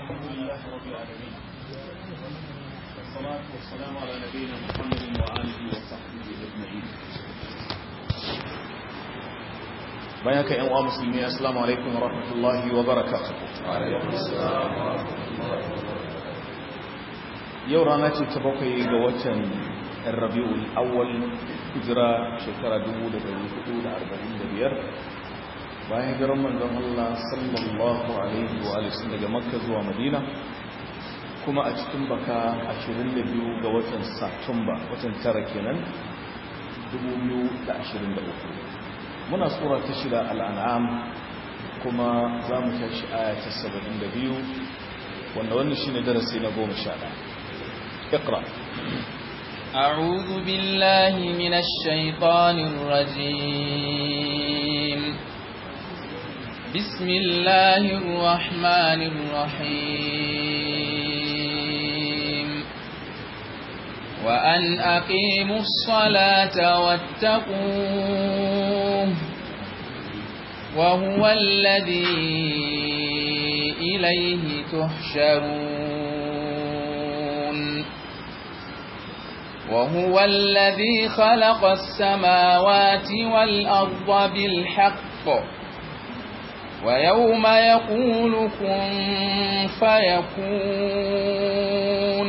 الحمد لله رب العالمين والصلاة والسلام على نبينا محمد وآله وصحبه أجمعين. بياك يا أيها المسلمين السلام عليكم ورحمة الله وبركاته. وعليكم السلام ورحمة الله وبركاته. يورانا تبقي قوة الربيع الأول هجرة شكرا دمود الربيع 45 bayan hijirar manzon Allah sallallahu alaihi wa sallam daga Makka zuwa Madina kuma a cikin baka 22 ga watan Satumba watan tara kenan 2023 muna sura ta 6 al-an'am kuma zamu tashi aya ta 72 wanda wannan shine darasi na 11 اقرأ أعوذ بالله من الشيطان الرجيم بسم الله الرحمن الرحيم وأن أقيموا الصلاة واتقوه وهو الذي إليه تحشرون وهو الذي خلق السماوات والأرض بالحق ويوم يقول كن فيكون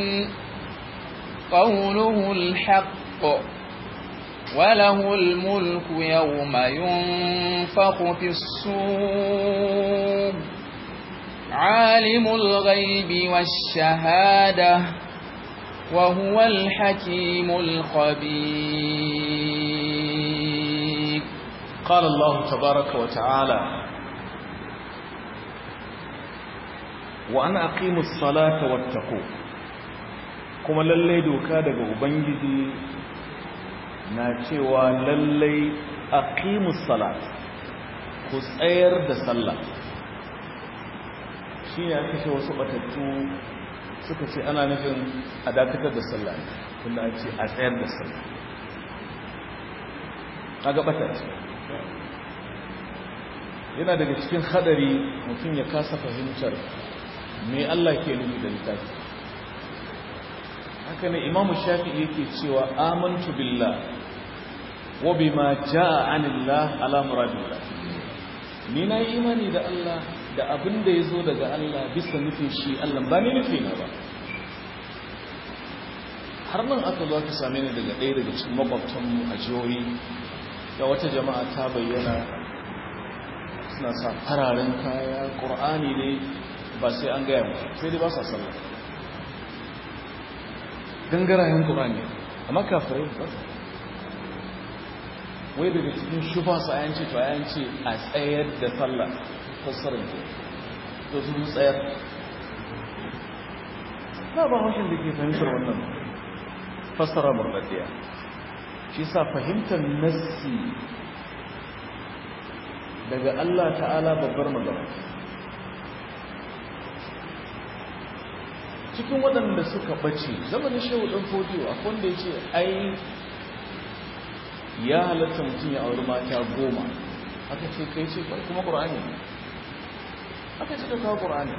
قوله الحق وله الملك يوم ينفخ في الصور عالم الغيب والشهادة وهو الحكيم الخبير. قال الله تبارك وتعالى وأن أقيموا الصلاة واتقوا kuma lallai doka daga ubangiji na cewa lallai aqimus salat ku tsayar da sallah shine aka ce wasu batattu suka ce ana nufin a dakatar da sallah tunda an ce a tsayar da sallah kaga batacce yana daga cikin hadari mutum ya kasa fahimtar me Allah ke nufi da littafi haka ne imamu shafi'i yake cewa amantu billah wa bima jaa anillah ala muradillah ni na yi imani da Allah da abin da yazo daga Allah bisa nufin shi Allah ba ni nufi na ba har nan aka zo ka same ni daga ɗaya daga cikin makwabtanmu a jihohi da wata jama'a ta bayyana suna sa fararen kaya ƙur'ani ne ba sai an gaya musu sai dai ba sa sallah gangarayen ƙur'ani amma kafirai ba wai daga cikin shufa su ayan ce to ayan ce a tsayar da sallah fassarar ke to sun tsayar ba ba haushin da ke fahimtar wannan fassara murɗaɗɗiya shi sa fahimtar nassi daga Allah ta'ala babbar magana cikin waɗanda suka ɓace zamanin shehu ɗan fodiyo a wanda ya ce ai ya halatta mutum ya auri mata 10 aka ce kai ce kuma ƙur'ani aka ce da kawo ƙur'ani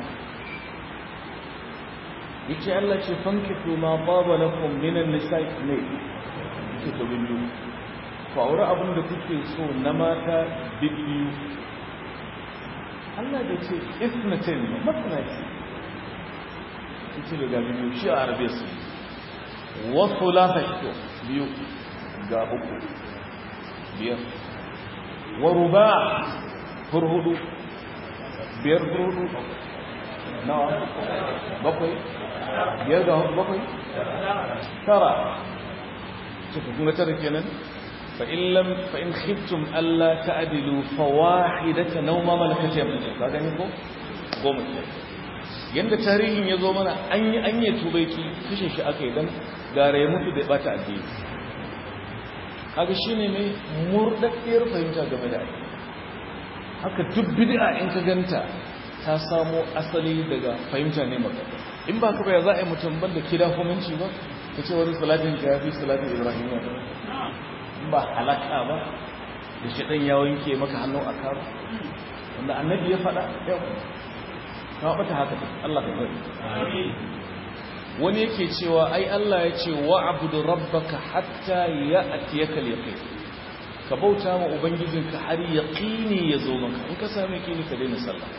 yake Allah ce fankitu ma baba lakum minan nisa'i ne yake to biyu ku aure abin da kuke so na mata biyu Allah da ce isnatin matnati yake da biyu shi a arabiya su wa thulatha biyu ga uku biyar wa ruba' hurhudu biyar hurhudu nawa bakwai biyar ga bakwai tara cikin kuma tara kenan fa in khiftum alla ta'dilu fawahidatan aw ma malakat yaminukum ka gani ko goma yanda tarihin yazo mana an yi tubaiki kashe shi akai dan gare mutu da bata addini kaga shine mai murdaddiyar fahimta game da addini haka duk bid'a in ka ganta ta samo asali daga fahimta ne maka in ba ka baya za a yi mutum banda kida hukunci ba ka ce wani salatin ka yafi salatin ibrahim ba halaka ba da shi ɗan ya wanke maka hannu a karo wanda annabi ya faɗa yau ka bata haka Allah ka bari wani yake cewa ai Allah ya ce wa'budu rabbaka hatta ya'tiyaka al-yaqin ka bauta ma ubangijinka har yaqini ya zo maka in ka same yaqini ka daina sallah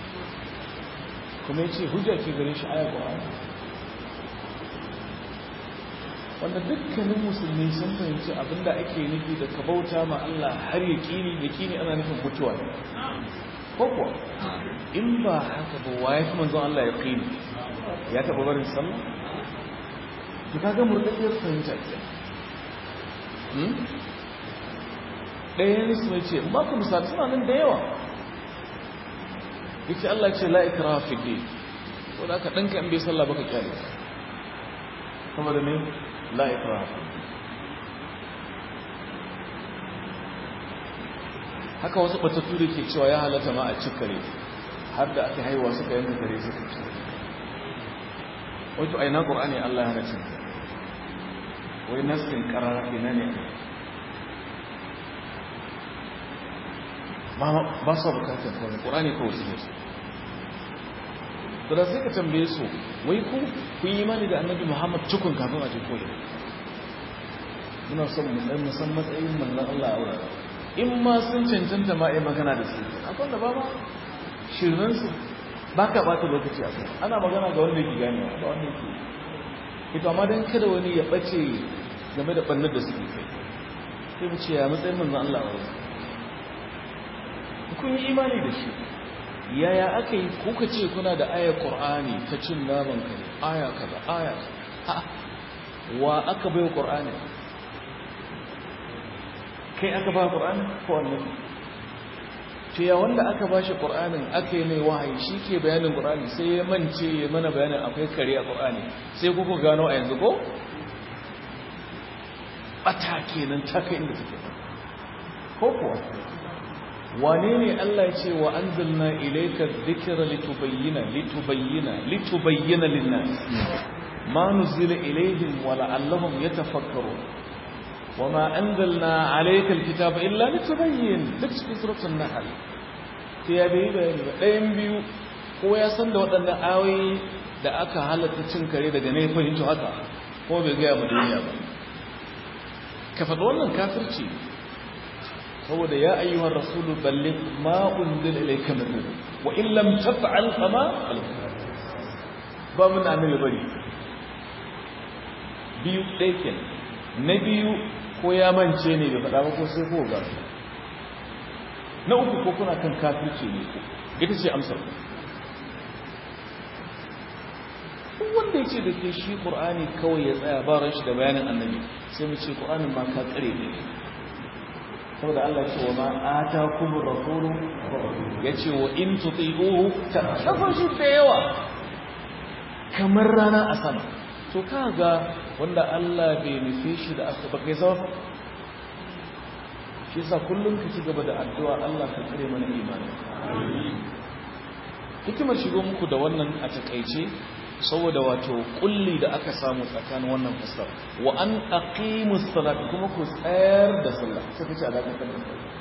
kuma yace hujja ke gare shi ayar Qur'ani wanda dukkanin musulmi sun fahimci abinda ake nufi da ka bauta ma Allah har yaqini ana nufin mutuwa ko kuwa in ba haka ba waye kuma manzon Allah yaqini ya taɓa barin sallah to kaga murɗaɗɗiyar fahimta ke ɗaya ne su mai ce ba ku misali suna nan da yawa yake Allah ce la ikraha fi din ko da aka ɗanka in bai sallah baka kyale kuma da ne la ikraha fi din haka wasu batattu da ke cewa ya halatta ma a cikare har da aka haihuwa suka yanka kare suka ci wato aina qur'ani Allah ya hana cin wai nasin qarara ina ne ba su bukatar kawai qur'ani kawai su ne to da sai ka tambaye su wai ku yi imani da annabi Muhammad cikun kafin a ji koyi muna son mu san matsayin manzon Allah a wurin in ma sun cancanta ma ai magana da su akwai da ba ma shirrinsu ba ka bata lokaci a kai ana magana ga wanda yake gane ba wanda yake ita amma don kada wani ya bace game da ɓannar da suke kai sai mu ce ya matsayin manzan Allah wa kun yi imani da shi yaya aka yi kuka ce kuna da ayar Qur'ani ta cin naman kare aya kaza aya wa aka bai wa Qur'ani kai aka ba Qur'ani ko annabi to ya wanda aka bashi Qur'anin aka yi mai wahayi shi ke bayanin Qur'ani sai ya mance ya mana bayanin akwai kare a Qur'ani sai kuka gano a yanzu ko bata kenan ta kai inda take ko kuwa wane ne Allah ya ce wa anzalna ilayka dhikra litubayyana lin-nas ma nuzila ilayhim wa la'allahum yatafakkarun وما أنزلنا عليك الكتاب إلا لتبين دك في سورة النحل يا ɗayan biyu ko ya san da waɗannan ayoyi da aka halatta cin kare daga ne fahimci haka ko bai gaya mu duniya ba ka faɗi wannan kafirci saboda ya ayyuhar rasulu balligh ma unzila ilayka min rabbik wa in lam taf'al fama ba mun annabi bari biyu ɗaya kenan na biyu ko ya mance ne bai faɗa ba ko sai ko ga na uku ko kuna kan kafirci ne ita ce amsar ku wanda yace da ke shi Qur'ani kawai ya tsaya ba ran shi da bayanin annabi sai mu ce Qur'anin ma ka kare ne saboda Allah ya ce wa ma atakumur rasulu yace wa in tuti'uhu ta'tafu shi da yawa kamar rana a sama to kaga wanda Allah bai nufe shi da aka bakai zama shi yasa kullum ka ci gaba da addu'a Allah ka tsare mana imani hikimar shigo muku da wannan a takeice saboda wato kulli da aka samu tsakanin wannan fasar wa an aqimus salat kuma ku tsayar da sallah sai kace alaka kan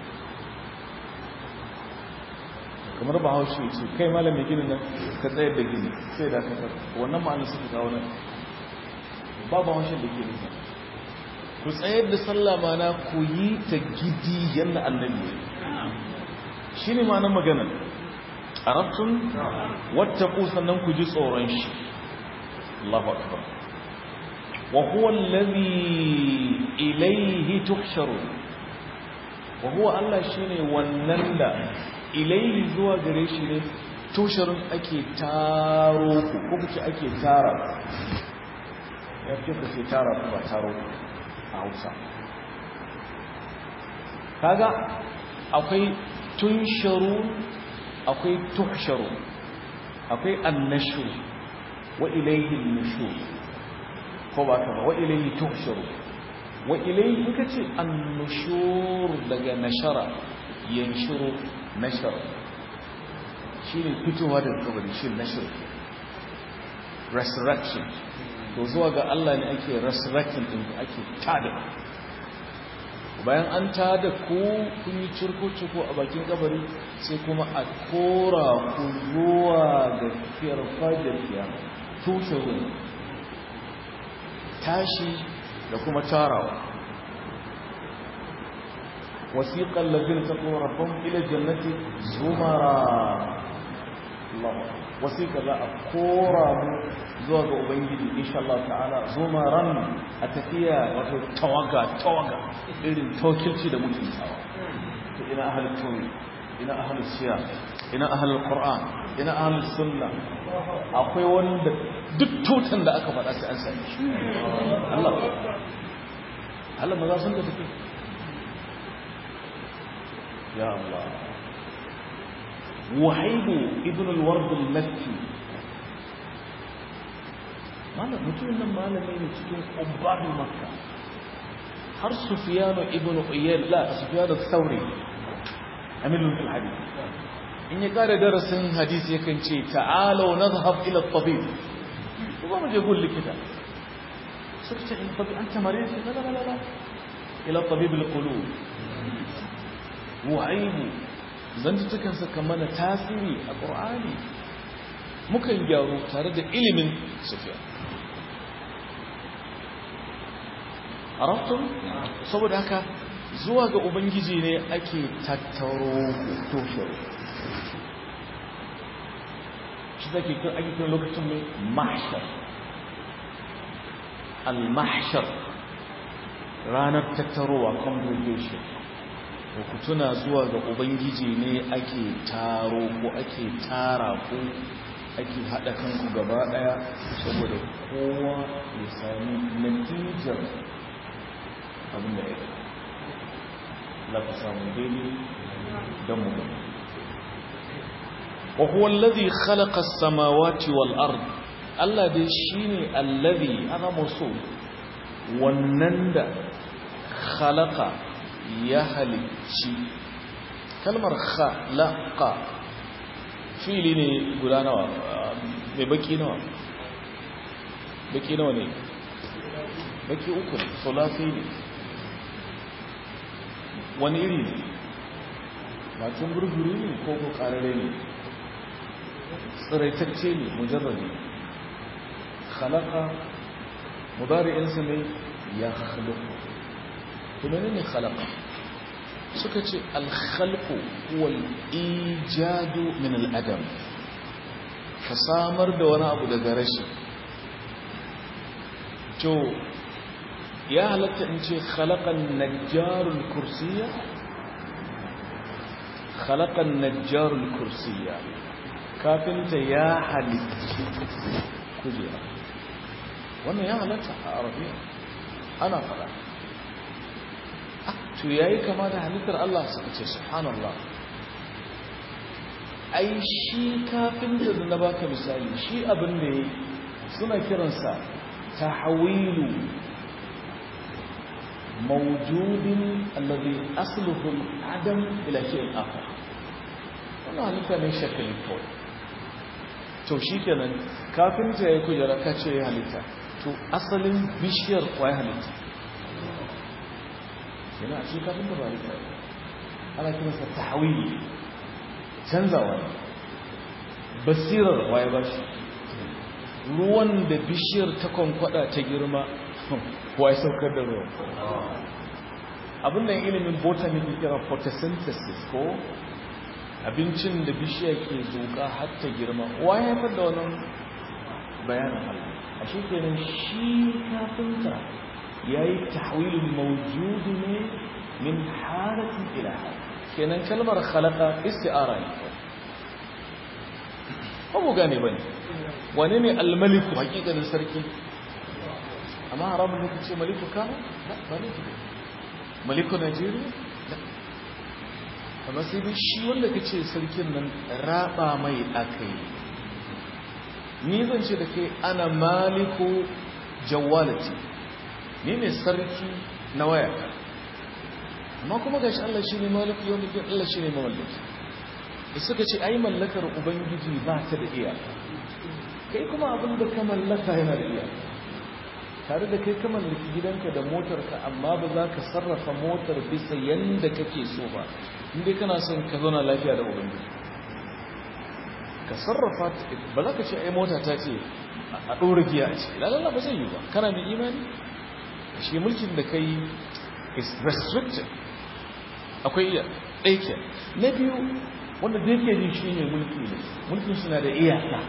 kamar Bahaushe ce kai malamin ginin nan ka tsayar da gini sai da ka wannan ma'anar suka kawo nan babu haushin da ke nisa ku tsayar da sallah mana ku yi ta gidi yadda annabi shi ne ma'anar magana a rabtun wata ku sannan ku ji tsoron shi Allahu akbar wa huwa allazi ilayhi tuhsharu wa huwa Allah shine wannan da ilayhi zuwa gare shi ne tusharun ake taro ku ko kuke ake tara ya fi ka tara ku ba taro a Hausa kaga akwai tunsharu akwai tuhsharu akwai annashu wa ilayhi an-nushur ko ba ka ba wa ilayhi tuhsharu wa ilayhi in kace an-nushur daga nashara yanshuru nashar shine fitowa daga kabari shi nashar resurrection to zuwa ga Allah ne ake resurrecting din ake tada bayan an tada ku kun yi cirko-cirko a bakin kabari sai kuma a kora ku zuwa ga farfajiyar kiyama tushe wuni tashi da kuma tarawa wasiqal ladina taqaw rabbahum ila jannati zumara Allah wasiqa za a kora mu zuwa ga ubangiji insha Allah ta'ala zumaran a tafiya wato tawaga irin tawkilci da mutuntawa to ina ahlul tawhid ina ahlus siyam ina ahlul qur'an ina ahlus sunna akwai wanda duk tutan da aka faɗa sai an sani Allah maza sun ka tafi ya Allah wahidu ibn al-ward al-makki malam mutum nan malami ne cikin ubbadu makka har sufyan ibn uyayla sufyan al-thawri amilun fil hadith in ya kare darasin hadisi yakan ce ta'alu nadhhab ila at-tabib kuma mu je gun likita sai ce in tabi anta marid la ila tabib al-qulub wahidu zantukan sa kamar tasiri a qur'ani mukan gyaro tare da ilimin sufyan arabtum saboda haka zuwa ga ubangiji ne ake tattaro toshe shi zake kan ake kan lokacin mai mahshar al-mahshar ranar tattarowa congregation ko ku tuna zuwa ga ubangiji ne ake taro ko ake tara ko ake hada kanku gaba daya saboda kowa ya sami natijar abin da ya yi la ka samu daidai don mu gani wa huwa alladhi khalaqa as-samawati wal ard Allah dai shine alladhi ana musul wannan da khalaqa ya halicci kalmar khalaqa fili ne guda nawa mai baki nawa ne baki uku ne sulafi ne wani iri ne matun gurguru ne ko ko karare ne tsiraitacce ne mujarrabi khalaqa mudari'insa ne ya khalaqa kuma ne khalaqa suka ce al-khalqu huwa al-ijadu min al-adam ka samar da wani abu daga rashi to ya halatta in ce khalaqan najjarul kursiyya khalaqan najjarul kursiyya kafinta ya halitta kujera wannan ya halatta a arabiya ana fara to yayi kama da halittar Allah suka ce subhanallah ai shi kafinta da na baka misali shi abin da yayi suna kiransa tahwilu موجود الذي أصله العدم إلى شيء آخر wannan halitta ne shakalin kawai to shi kenan kafin ta yi kujera ka ce ya halitta to asalin bishiyar kwaye halitta yana a shi kafin da ba halitta ana kinsa tahwili canzawa basirar waye ba shi ruwan da bishiyar ta kwankwada ta girma wai saukar da ruwa abin da ilimin botany ke kira photosynthesis ko abincin da bishiya ke zuka har ta girma wai haifar da wannan bayanin Allah a shi kenan shi kafinta yayi tahwilul mawjud ne min halatin ila kenan kalmar khalaqa isti'ara ne ko mu gane bane wane ne al-maliku hakikanin sarki amma haramun ne kace maliku kana la maliku maliku Najeriya la amma sai dai shi wanda kace sarkin nan raba mai akai ni zan ce da kai ana maliku jawalati ni ne sarki na waya amma kuma gashi Allah shine maliku yawmiddin Allah shine mamallaki suka ce ai mallakar ubangiji ba ta da iyaka kai kuma abin da ka mallaka yana da iyaka tare da kai ka mallaki gidanka da motarka amma ba za ka sarrafa motar bisa yanda kake so ba inda kana son ka zauna lafiya da ubangiji ka sarrafa ba za ka ce ai mota ta ce a ɗora giya a ciki lalala ba zai yi ba kana mai imani shi mulkin da kai is restricted akwai iya ɗaike na biyu wanda da yake jin shi ne mulki ne mulkin suna da iyaka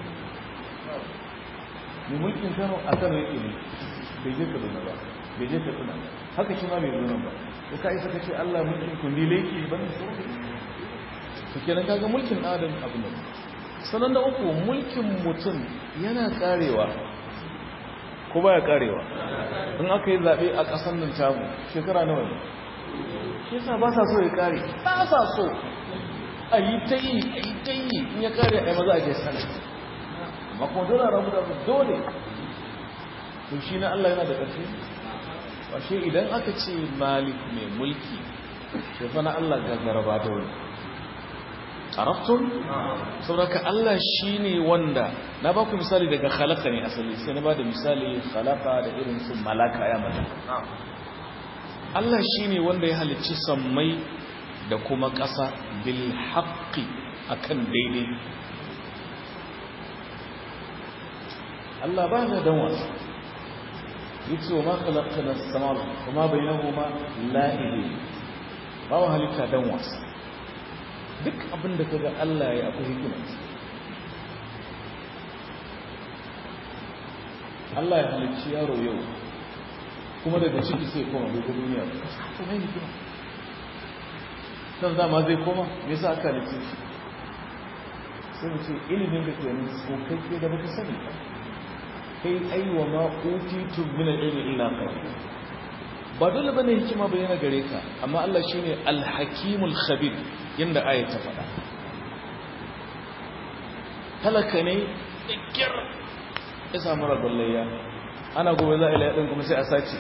mai mulkin kano a kano yake ne bai je kaduna ba bai je kaduna haka shi ma bai zo ba ko ka isa ka ce Allah mulkin kundi laifi ban da sauran to kenan kaga mulkin adam abu ne sanan da uku mulkin mutum yana karewa ko baya karewa in aka yi zabe a kasan nan tamu shekara nawa ne shi yasa ba sa so ya kare ba sa so ayi ta yi in ya kare ai maza a je sana amma kuma dole rabu da dole to shi na Allah yana da ƙarfi washe idan aka ce malik mai mulki shi fa na Allah gagaraba da wani arabtun saboda Allah shine wanda na ba ku misali daga khalaqa ne asali sai na ba da misali khalaqa da irin su malaka ya mata Allah shine wanda ya halicci sammai da kuma ƙasa bil haqqi akan daidai Allah ba da dan wasa yace wa ma khalaqna as-samawati wa ma bainahuma la'ibin ba wa halitta dan wasa duk abin da kaga Allah ya akwai hikima Allah ya halicci yaro yau kuma daga ciki sai koma bai ga duniya ba to mai hikima dan zama zai koma me yasa aka halicce shi sai mu ce ilimin da ke nan tsokakke da baka sani ba kai aiwa ma utitu min al-ilmi illa qalil ba dole bane hikima bayyana gare ka amma Allah shine al-hakimul khabir yanda ayat ta faɗa talaka ne dikir ya samu rabulayya ana gobe za a ila yadin kuma sai a sace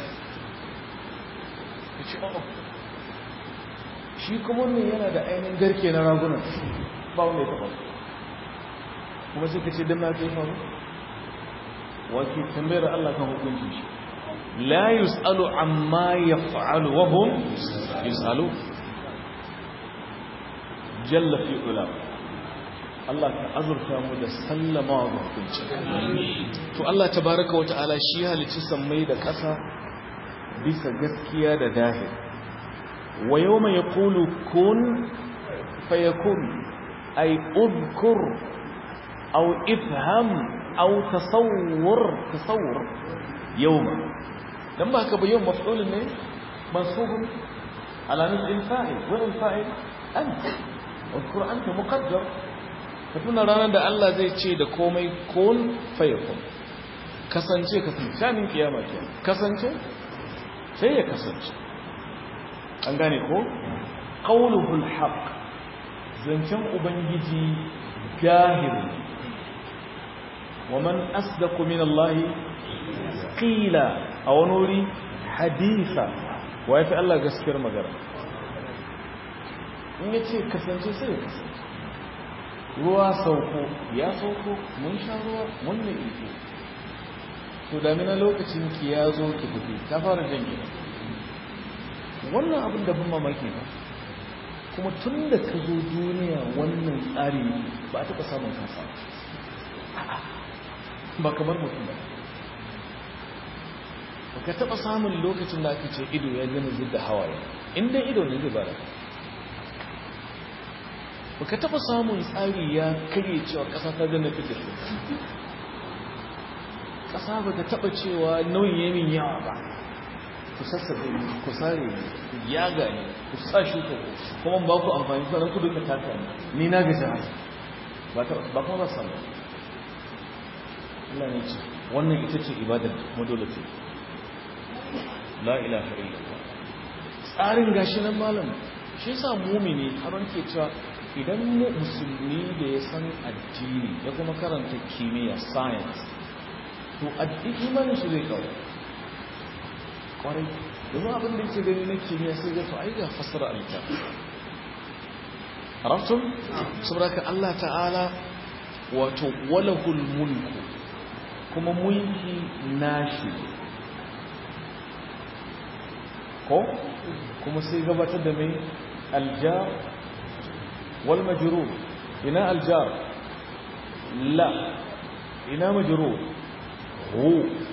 shi kuma ne yana da ainihin garke na raguna ba wanda ya taɓa kuma sai ka ce dan na kai faru wake tambayar Allah kan hukunci shi la yus'alu amma yaf'alu wa hum yus'alu jalla fi ula Allah ka azurta mu da sallama wa hukunci to Allah tabaaraka wa ta'ala shi halicci sammai da ƙasa bisa gaskiya da dahir wa yawma yaqulu kun fayakun ay udhkur aw ifham أو تصور يوما لما كب يوم مفعول منه منصوب على نزع الفاعل وين الفاعل أنت واذكر أنت مقدر فتنا رانا da Allah zai ce da komai kun fayakun kasance shanin kiyama ke kasance sai ya kasance an gane ko qauluhul haqq zancen ubangiji gahiri ومن أصدق من الله قيل أو نوري حديثا ويفعل الله قسكر مقرأ in yace kasance sai kasance ruwa sauko ya sauko mun sha ruwa mun ne iko to damina lokacin ki ya zo ki tafi ta fara jan gida wannan abin da ban mamaki ba kuma tun da ka zo duniya wannan tsari ba a taɓa samun kansa ba kamar mutum ba ka taɓa samun lokacin da aka ce ido ya gina zidda hawaye inda ido ne zai bara ba ka taɓa samun tsari ya karye cewa ƙasa ta gina fitar ƙasa ba ta taɓa cewa nauyin yamin yawa ba ku sassabe ku sare ku yaga ne ku sa shuka kuma ba ku amfani sanar ku duka taka ne ni na gaji haka ba kuma ba samu Allah ne ce wannan ita ce ibadar mu dole ce la ilaha illallah tsarin gashi nan malam shi yasa mu'mini har ke cewa idan mu musulmi da ya san addini ya kuma karanta kimiyya science to addini imanin shi zai kawo kwarai domin abin da yake gani na kimiyya sai ga to ai ga fasara alkitab arabtum saboda Allah ta'ala wato walahul mulku kuma mulki nashi ko kuma sai gabatar da mai aljar wal majrur ina aljar la ina majrur hu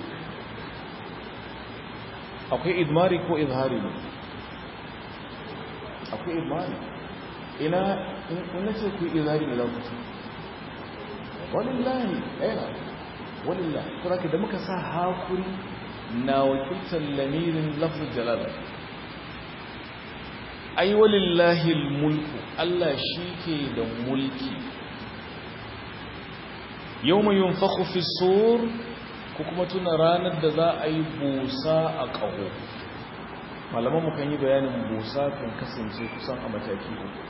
akwai idmari ko izhari ne akwai idmari ina ce ku izhari ne za ku ce walillahi aina walillahi kuma da muka sa hakuri na wakiltar lamirin lafzul jalal ai walillahi mulku Allah shike da mulki yawma yunfakhu fi sur ko kuma tuna ranar da za a yi busa a ƙaho malaman mu kan yi bayanin busa kan kasance kusan a mataki uku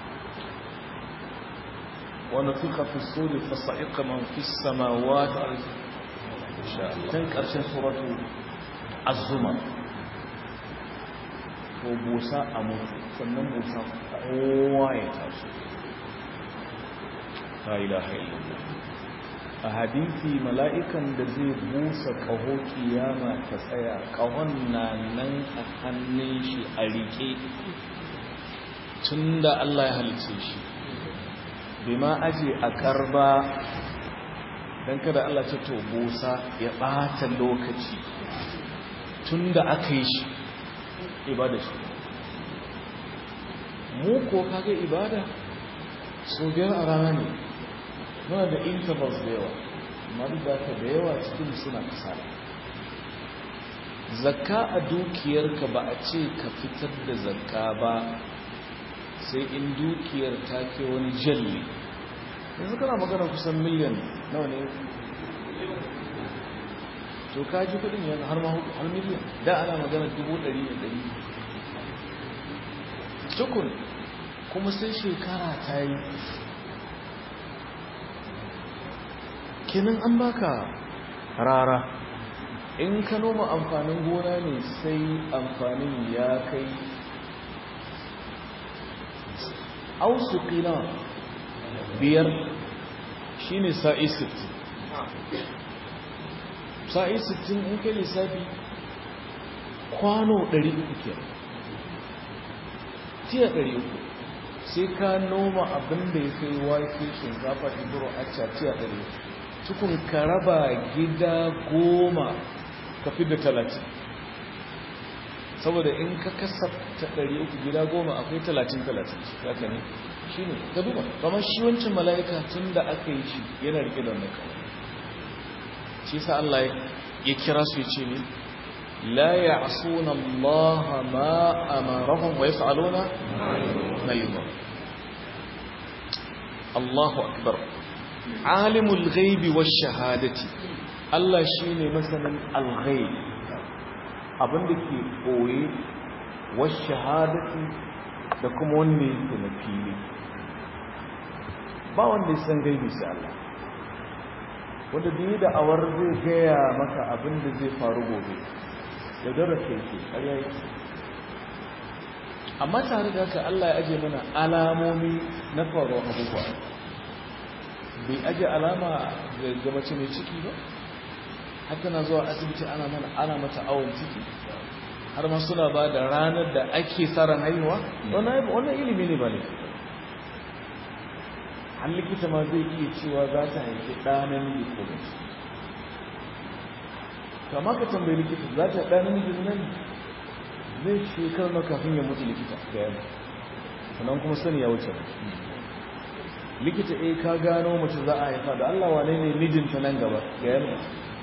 wani fika fi suri fasa'iƙa man fi samawa ta can ƙarshen suratu azuma ko busa a mutu sannan busa kowa ya taso ta ilaha illallah a hadithi mala'ikan da zai busa ƙaho kiyama ta tsaya ƙahon na nan a hannun shi a riƙe tun da Allah ya halice shi bai ma aje a ƙarba don kada Allah ce to busa ya ɓata lokaci tun da aka yi shi ibada shi mu ko kaga ibada so biyar a rana ne muna da intervals da yawa amma duk da ka da yawa cikin suna kasara zakka a dukiyarka ba a ce ka fitar da zakka ba sai in dukiyar ta ke wani jalli yanzu kana magana kusan miliyan nawa ne to ka ji kudin yanzu har ma har miliyan da ana magana 100,000 tukun kuma sai shekara ta yi kenan an baka rara in ka noma amfanin gona ne sai amfanin ya kai ausuƙina 5 shine sa'i 60 sa'i 60 in kai lissafi kwano 300 ke tiya 300 sai ka noma abin da ya kai wake shinkafa ibro a tiya 300 tukun ka raba gida 10 ka fi da 30 saboda in ka kasafta 300 gida 10 akwai 30 haka ne shi ne ka duba kamar shi wancan mala'ika tun da aka yi shi yana rike da wannan kawai shi sa Allah ya kira su ya ce ne la ya'suna Allah ma amarahum wa yaf'aluna ma yu'mar Allahu akbar alimul ghaibi wash shahadati Allah shine masanin al-ghaib abinda ke koyi wash shahadati da kuma wanda yake na fili ba wanda ya san gaibi sai Allah wanda da yi da awar zai gaya maka abinda zai faru gobe da darasa yake ƙarya yake amma tare da haka Allah ya aje mana alamomi na faruwar abubuwa bai aje alama ga mace mai ciki ba haka na zuwa asibiti ana mata awon ciki har ma suna ba da ranar da ake tsaron haihuwa wannan ilimi ne ba ne an likita ma zai iya cewa za ta haifi ɗanen miji ko mace kama ka tambayi likita za ta ɗanen miji nan zai shekar na kafin ya mutu likita ga yana sannan kuma sani ya wuce likita ka gano mace za a haifa da Allah wane ne mijinta nan gaba ga yana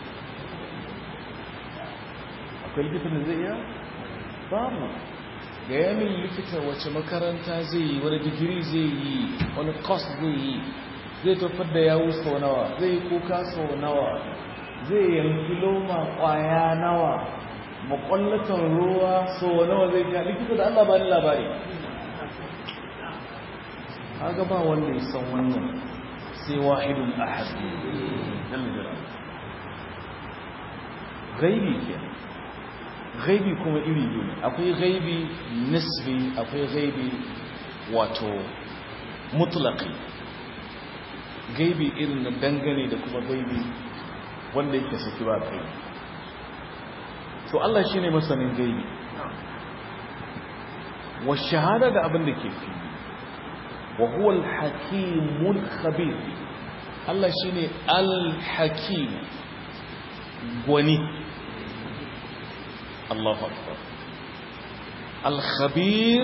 akwai likita da zai iya babu ga yamin likita wace makaranta zai yi wani digiri zai yi wani course zai yi zai tafar da yawu sau nawa zai yi kuka sau nawa zai yanki loma kwaya nawa makwallatan ruwa sau nawa zai ga likita da Allah ba ni labari haka ba wanda ya san wannan sai wahidun ahad gaibi kenan gaibi kuma iri biyu ne akwai gaibi nisbi akwai gaibi wato mutlaqi gaibi irin na dangane da kuma gaibi wanda yake saki ba kai to Allah shine masanin gaibi wa shahada da abin da ke fi wa huwa al-hakimul khabir Allah shine al-hakim gwani Allahu akbar al-khabir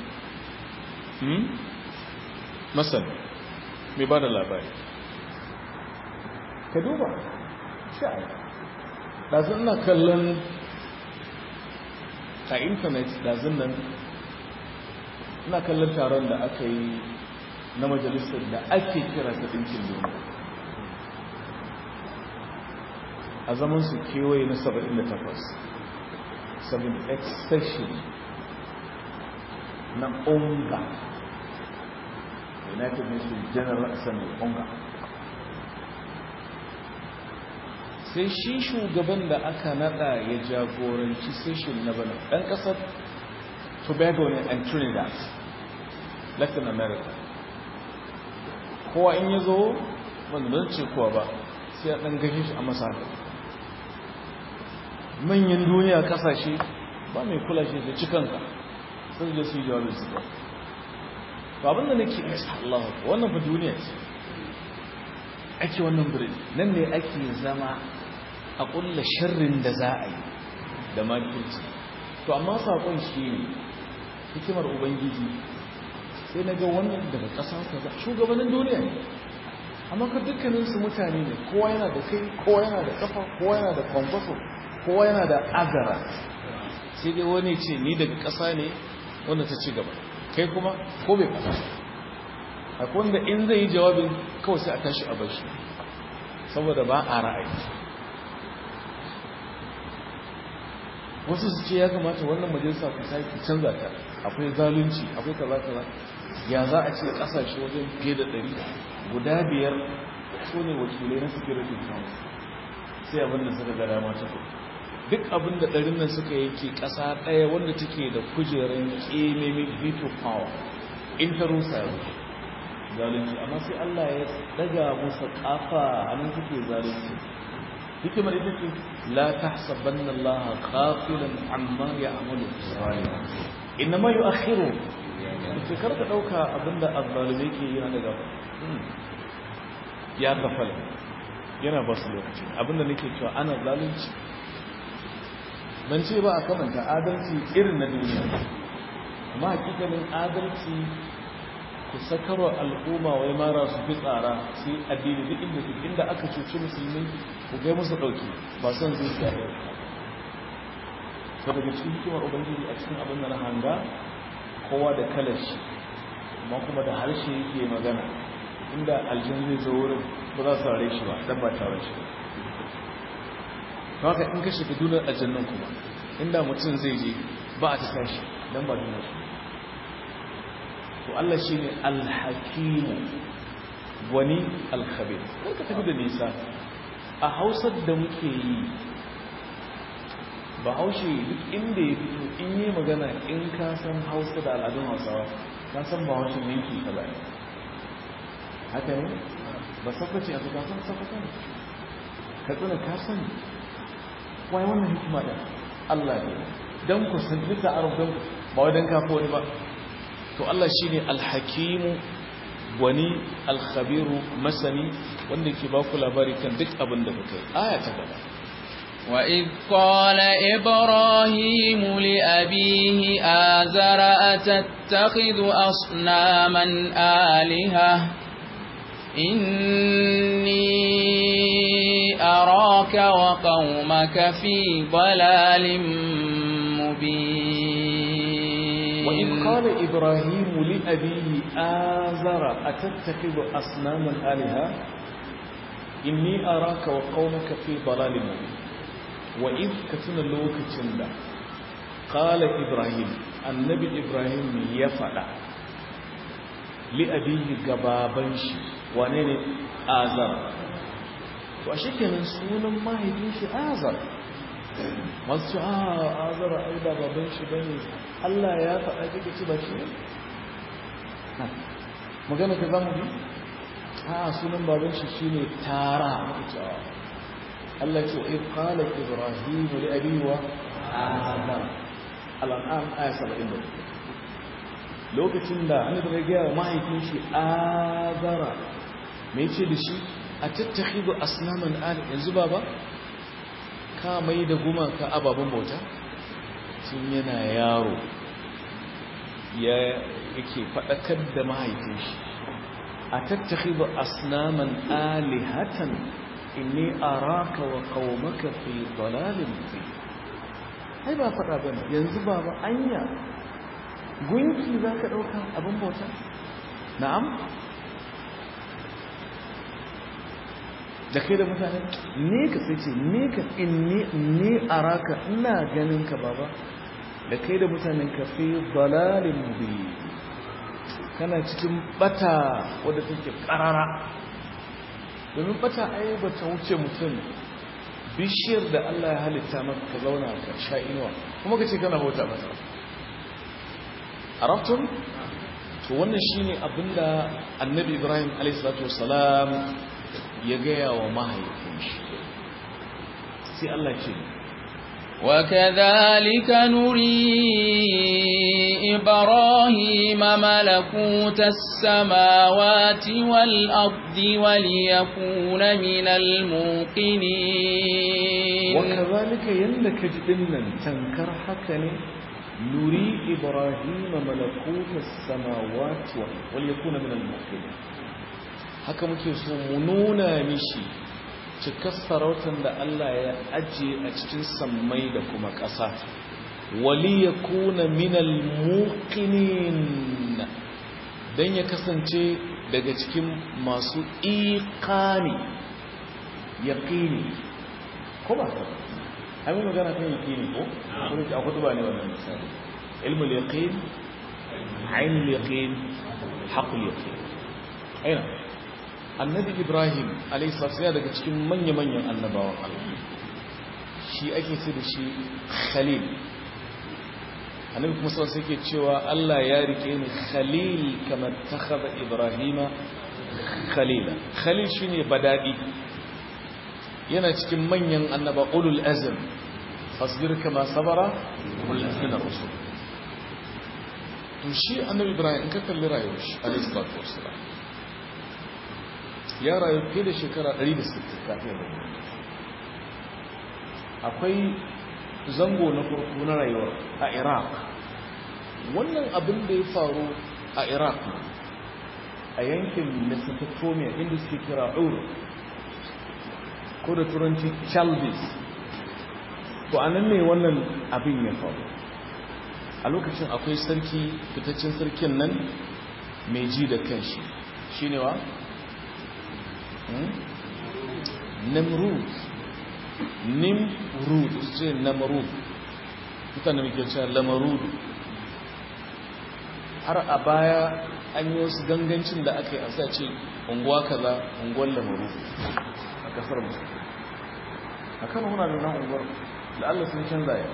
masal mai bada labari ka duba sha'a ɗazin na kallon a intanet ɗazin nan ina kallon taron da aka yi na majalisar da ake kira ta ɗinkin duniya a zaman su kewaye na 78 7th session na onga United Nations General Assembly onga sai shi shugaban da aka nada ya jagoranci session na bana ɗan ƙasar Tobago ne and Trinidad Latin America kowa in ya zo wanda don ce kowa ba sai a ɗan gashi shi a masa manyan duniya ƙasashe ba mai kula shi da cikanka sun da su yi jawabin su ba ba abinda nake Allah wannan fa duniya ce ake wannan birni nan ne ake zama a ƙulla sharrin da za a yi da makirci to amma saƙon shi ne hikimar ubangiji sai na ga wannan daga ƙasa kaza shugabannin duniya ne amma ka dukkaninsu mutane ne kowa yana da kai kowa yana da kafa kowa yana da kwankwaso kowa yana da agara sai dai wani ce ni daga ƙasa ne wanda ta ci gaba kai kuma ko bai fata akwai wanda in zai yi jawabin kawai sai a tashi a bashi saboda ba a ra'ayi wasu su ce ya kamata wannan majalisa ku sai ku canza ta akwai zalunci akwai kaza kaza ya za a ce kasashe wajen fiye da 100 guda 5 su ne wakilai na security council sai abin da suka ga dama ta duk abin da 100 nan suka yake kasa daya wanda take da kujeran kememi veto power in ta rusa zalunci amma sai Allah ya daga musu kafa anan suke zalunci hikimar ita ce la tahsabanna Allah ghafilan amma ya'malu zalimun inma yu'akhiru sai karka dauka abinda azzalimi ke yi na daga ya gafala yana ba su lokaci abinda nake cewa ana zalunci ban ce ba a kamanta adalci irin na duniya amma hakikalin adalci ku sakarwa al'umma wai mara su fi tsara su yi addini duk inda aka cuci musulmi ku gai musu ɗauki ba son zuciya ɗaya ta daga cikin hikimar ubangiji a cikin abin da na hanga kowa da kalar shi amma kuma da harshe yake magana inda aljin zai zo wurin ba za su rare shi ba dan ba tare shi ba haka in ka shiga dunar aljannan kuma inda mutum zai je ba a ta tashi dan ba dunar shi to Allah shi ne alhakimu wani alkhabir ko ka tafi da nisa a hausar da muke yi ba haushe duk inda ya fito in yi magana in ka san hausa da al'adun hausawa ka san ba haushe yanki ka zai haka ne ba sakwace a suka san sakwata ne ka tsina ka sani wai wannan hikima da Allah ne don ku san duka arab don ba wai don kafa wani ba to Allah shine alhakimu wani alkhabiru masani wanda ke ba ku labari kan duk abin da kuka yi aya ta gaba wa id qala ibrahimu li abihi azara atattakhidhu asnaman aliha inni araka wa qaumaka fi dalalin mubin وإذ قال إبراهيم لأبيه آزر أتتخذ أصناما آلهة إني أراك وقومك في ضلال مبين وإذ كتن اللوك تندا قال إبراهيم النبي إبراهيم يفعل لأبيه قبابنش ونين آزر وأشكي من سونا ما يديش آزر masu azara ai da baban shi bane Allah ya faɗa kike ci ba shi magana ka zamu bi sunan baban shi shine tara Allah ya ce in qala ibrahim li abihi wa azara al-an'am aya 70 lokacin da annabi ya gaya wa mahaifin shi azara me ce da shi a tattakhidu asnaman al yanzu baba ka mai da gumaka ababen bauta sun yana yaro yake faɗakar da mahaifin shi a tattakhidu asnaman alihatan inni araka wa qaumaka fi dalalin mubin ai ba faɗa bane yanzu baba anya gunki zaka dauka abin bauta na'am da kai da mutane ne ka sai ce ne ka inni araka ina ganin ka baba da kai da mutanen ka fi dalalin mubin kana cikin bata wadda take karara domin bata ai ba ta wuce mutum bishiyar da Allah ya halitta maka ka zauna ka sha inuwa kuma ka ce kana bauta mata arabtum to wannan shine abinda annabi Ibrahim alayhi salatu wassalam ya gaya wa mahaifin shi sai Allah ce وكذلك نري إبراهيم ملكوت السماوات والأرض وليكون من الموقنين وكذلك ينك جبنا تنكر حكني نري إبراهيم ملكوت السماوات وليكون من الموقنين haka muke so mu nuna mishi cikar sarautar da Allah ya ajiye a cikin sammai da kuma ƙasa wali ya kuna minal muqinin dan ya kasance daga cikin masu iqani yaqini ko ba ka ai magana kan yaqini ko kuma a kutuba ne wannan misali ilmul yaqin ainul yaqin haqqul yaqin aina annabi Ibrahim alaihissalam daga cikin manya-manyan annabawan Allah shi ake ce da shi Khalil annabi kuma sai yake cewa Allah ya rike ni Khalil kamar takhadha Ibrahima Khalila Khalil shine badadi yana cikin manyan annaba ulul azm fasbir kama sabara ulul azm ar-rusul to shi annabi Ibrahim in ka kalli rayuwar shi alaihissalam ya rayu fiye da shekara 160 kafin da akwai zango na farko na rayuwa a Iraq wannan abin da ya faru a Iraq a yankin Mesopotamia inda suke kira Ur ko da turanci Chaldees to anan ne wannan abin ya faru a lokacin akwai sarki fitaccen sarkin nan mai ji da kanshi shine wa Namrud ce Namrud mutane muke cewa Lamarud har a baya an yi wasu gangancin da aka yi a sace unguwa kaza unguwar Lamarud a kasar mu a kan muna da nan unguwar da Allah sun canza ya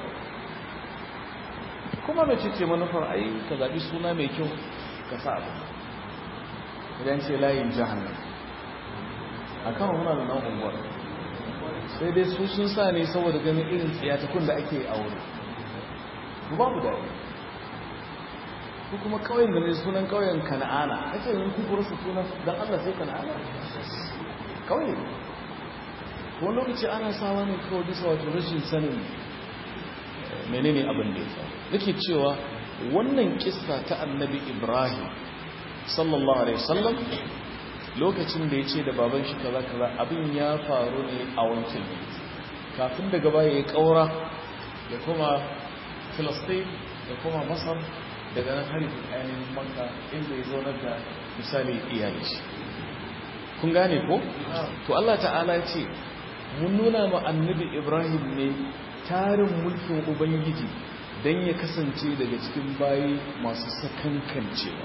kuma mai ce manufar ai ka zaɓi suna mai kyau ka sa abu idan ce layin jahannam a kan muna da nan unguwar sai dai su sun sa ne saboda ganin irin tsiyatakun da ake a wuri ku babu daɗi ku kuma ƙauyen da mai sunan ƙauyen kana'ana ake yin kukurar su sunan don Allah sai kana'ana ƙauye ko lokaci ana sawa ne kawai bisa wato rashin sanin menene abin da ya faru nake cewa wannan kissa ta annabi Ibrahim sallallahu alaihi wasallam lokacin da ya ce da baban shi kaza kaza abin ya faru ne a wancan kafin daga baya ya kaura ya kuma Filistin ya kuma Masar daga nan har ainihin Makka inda ya zaunar da misali iyali shi kun gane ko to Allah ta'ala ya ce mun nuna ma annabi Ibrahim ne tarin mulkin ubangiji dan ya kasance daga cikin bayi masu sakankancewa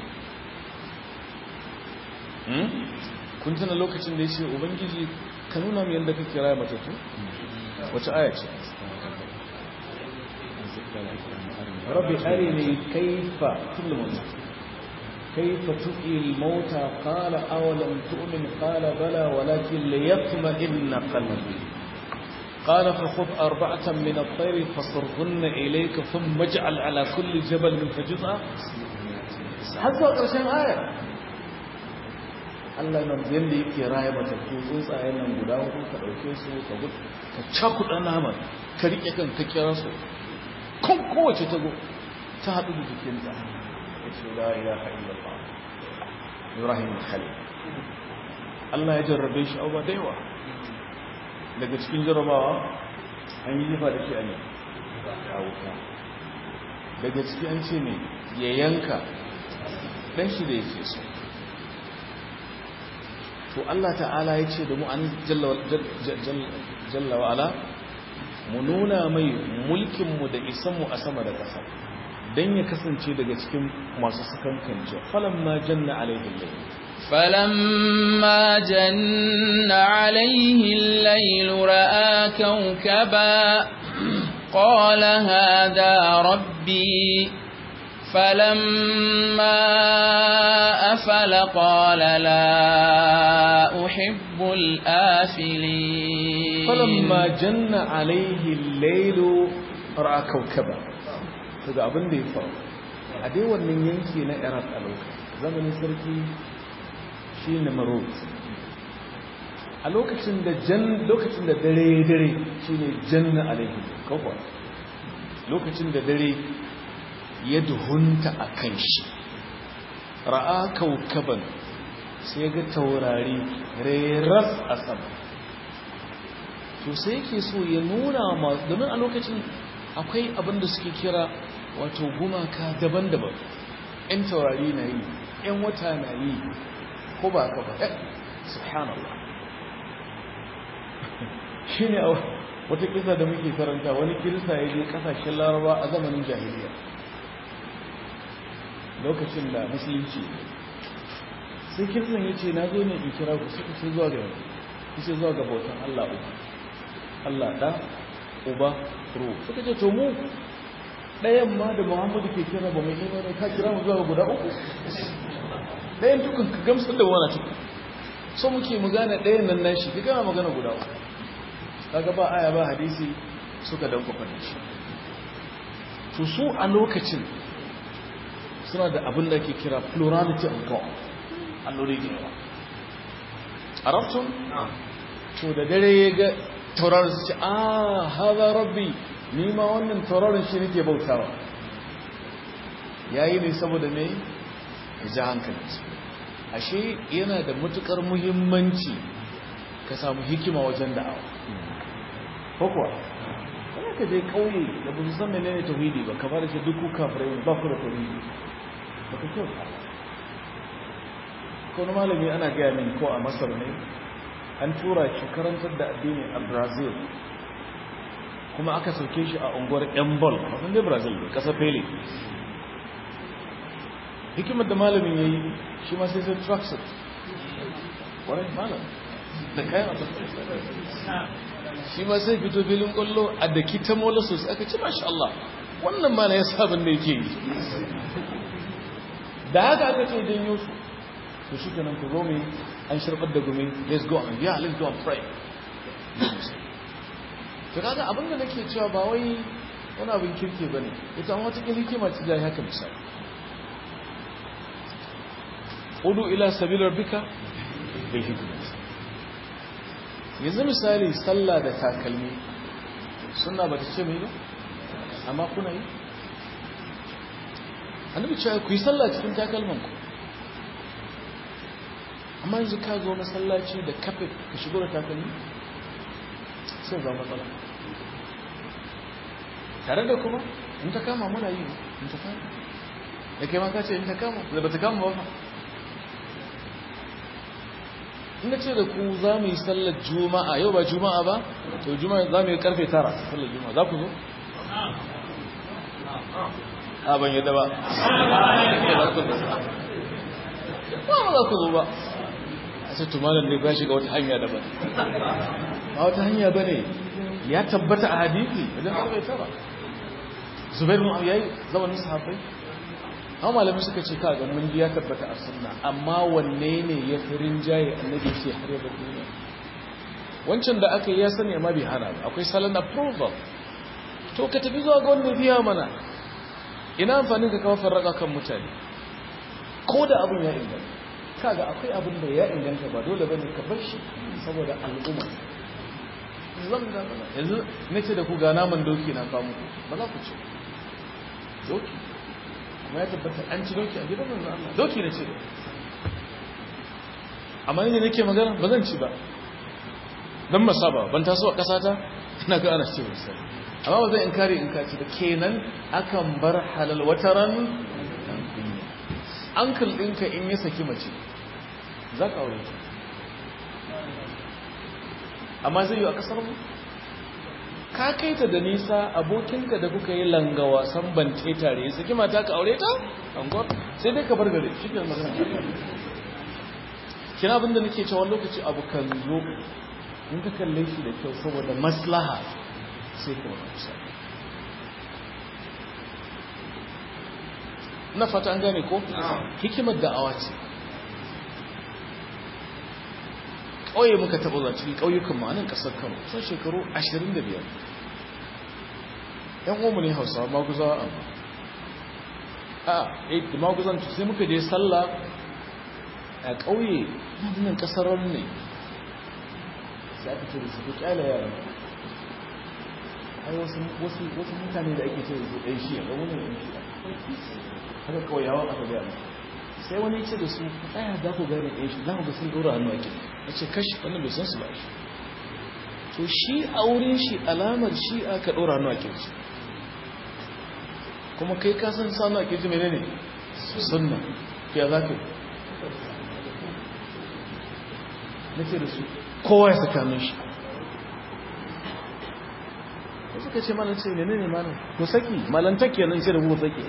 kun tana lokacin da ya ce ubangiji ka nuna mu yadda kake raya matattu wace aya ce rabbi arini kaifa tu'il mauta qala awalam tu'min qala bala walakin liyatma'inna qalbi قال فخذ 4 من الطير فصرهن إليك ثم اجعل على كل جبل من فجزء har zuwa ƙarshen ayar Allah nan yadda yake raya matattu tsuntsayen nan guda hudu ka ɗauke su ka cakuɗa naman ka riƙe kan ka kira su kan kowace ta go ta haɗu da jikinta ya ce la ilaha illallah Ibrahim Khalil Allah ya jarrabe shi abuwa da yawa daga cikin jarrabawa an yi jifa da shi a ne a wuta daga ciki an ce ne ya yanka ɗan shi da yake so to Allah ta'ala ya ce da mu an jalla wa'ala mu nuna mai mulkinmu da isanmu a sama da ƙasa don ya kasance daga cikin masu sakankance falamma janna alaihi layl فلما جن عليه الليل رأى كوكبا قال هذا ربي فلما أفل قال لا أحب الآفلين فلما جن عليه الليل رأى كوكبا daga abin da ya faru a dai wannan yanki na Iraq a lokacin zamanin sarki shi ne Marut a lokacin da dare shi ne janna alaihi kawai lokacin da dare ya duhunta a kan shi ra'a kaukaban sai ga taurari reras a sama to sai yake so ya nuna ma domin a lokacin akwai abin da suke kira wato gumaka daban-daban 'yan taurari na yi 'yan wata na yi ko ba ka ba subhanallah shi ne wata kisa da muke karanta wani kirista ya je kasashen laraba a zamanin jahiliya lokacin da musulunci sai kiristan ya ce na zo ne in kira ku suka ce zuwa ga bautan Allah uku Allah ɗa uba ruhu suka ce to mu ɗayan ma da Muhammadu ke kira ba mai imani ka kira mu zuwa guda uku ɗayan dukkan ka gamsar da wani cikin so muke mu gane ɗayan nan nashi ka gama magana guda uku kaga ba aya ba hadisi suka dankwafa da shi to su a lokacin suna da abin da ke kira plurality of God allori da yawa arabtun to da dare ya ga tauraron su ce haza rabbi ni ma wannan tauraron shi nake bautawa yayi ne saboda ne ya ji hankalinsu ashe yana da matukar muhimmanci ka samu hikima wajen da'awa ko kuwa kuma ka je kauye da ba su san menene tauhidi ba kamar da duk kafirai ba ku da tauhidi ba ka kyauta ko na malami ana gaya min ko a Masar ne an tura shi karantar da addini a Brazil kuma aka sauke shi a unguwar Embol a kan Brazil ne kasar Pele hikimar da malamin ya yi shi ma sai tracksuit warai malam da kayan abin shi ma sai fito filin kwallo a da kita molasus aka ci masha Allah wannan ma na ya sabon da yake yi da haka aka ce janyo su to shi kanan ku zo mai an shirbar da gumi let's go and let's go and pray to kaga abin da nake cewa ba wai wani abin kirki bane ita an wata hikima ce da haka misali udu ila sabil rabbika bil hikmah yanzu misali sallah da takalmi sunna bata ce mai ba amma kuna yi annabi cewa ku yi sallah cikin takalman ku amma yanzu ka zo masallaci da kafe ka shigo da takalmi sai za matsala tare da kuma in ta kama muna yi in ta kama da kai ma ka ce in ta kama da ba ta kama ba ina ce da ku za mu yi sallar juma'a yau ba juma'a ba to juma'a za mu yi karfe 9 sallar juma'a za ku zo? a ban yadda ba ba za ku zo ba a ce tumanin ne ba shiga wata hanya daban ba wata hanya ba ne ya tabbata a hadithi wajen karfe 9 zubair mu yayi zamanin sahabbai amma malamai suka ce kaga mun ji ya tabbata a sunna amma wanne ne ya fi rinjaye annabi sai har ya bar duniya wancan da aka yi ya sani amma bai hana ba akwai salon approval to ka tafi zuwa ga wanda biya mana ina amfanin ka kawo farraka kan mutane ko da abin ya inganta kaga akwai abin da ya inganta ba dole bane ka bar shi saboda al'umma zan da yanzu nace da ku ga naman doki na kawo muku ba za ku ci doki kuma ya tabbata an ci doki a gidan manzo Allah doki ne ce amma ni nake magana ba zan ci ba dan masaba ban taso a kasata ina ga ana ce sai amma ba zai inkari in ka ci da kenan akan bar halal wataran ankle ɗinka in ya saki mace za ka aure ta amma zai yi a ƙasar mu ka kai ta da nisa abokinka da kuka yi langa wasan bante tare ya saki mata ka aure ta angor sai dai ka bar gare shi ke magana kina abinda nake cewa lokaci abu kan zo in ka kalle shi da kyau saboda maslaha sai ka wani kusa na fata an gane ko hikimar da'awa ce ƙauye muka taɓa zuwa cikin ƙauyukan ma'anin ƙasar kano sun shekaru 25 'yan umu ne hausawa maguzawa amma da maguzan sai muka je sallah a ƙauye nan ƙasar ne sai aka ce da su ku ƙyale yaran ai wasu mutane da ake ce da su ɗan shiya ga wani ɗan shiya haka kauyawa aka gaya sai wani ce da su tsaya za ku gane ɗaya shi za ku ga sun ɗora hannu ake ya ce kashi wannan bai san su ba shi to shi a wurin shi alamar shi aka ɗora hannu ake ci kuma kai ka san sa hannu ake ji mai ne sunna fiye za ka yi na ce da su kowa ya saka hannun shi da suka ce malam ce ne malam ko saki malantar kenan ce da ku saki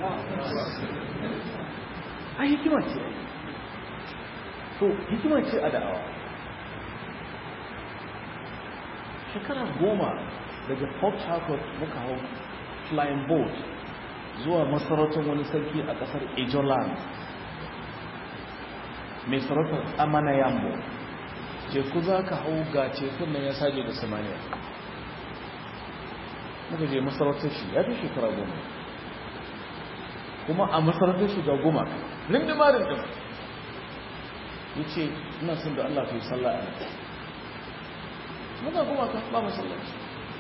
a hikima ce to hikima ce a da'awa shekara 10 daga Port Harcourt muka hau flying boat zuwa masarautar wani sarki a kasar Ijoland mai sarautar Amana Yambo teku za ka hau ga tekun nan ya saje da samaniya muka je masarautar shi ya fi shekara 10 kuma a masarautar shi ga goma rindimarin ɗin ya ce ina son da Allah ka yi sallah a nan muka goma ka ba masallaci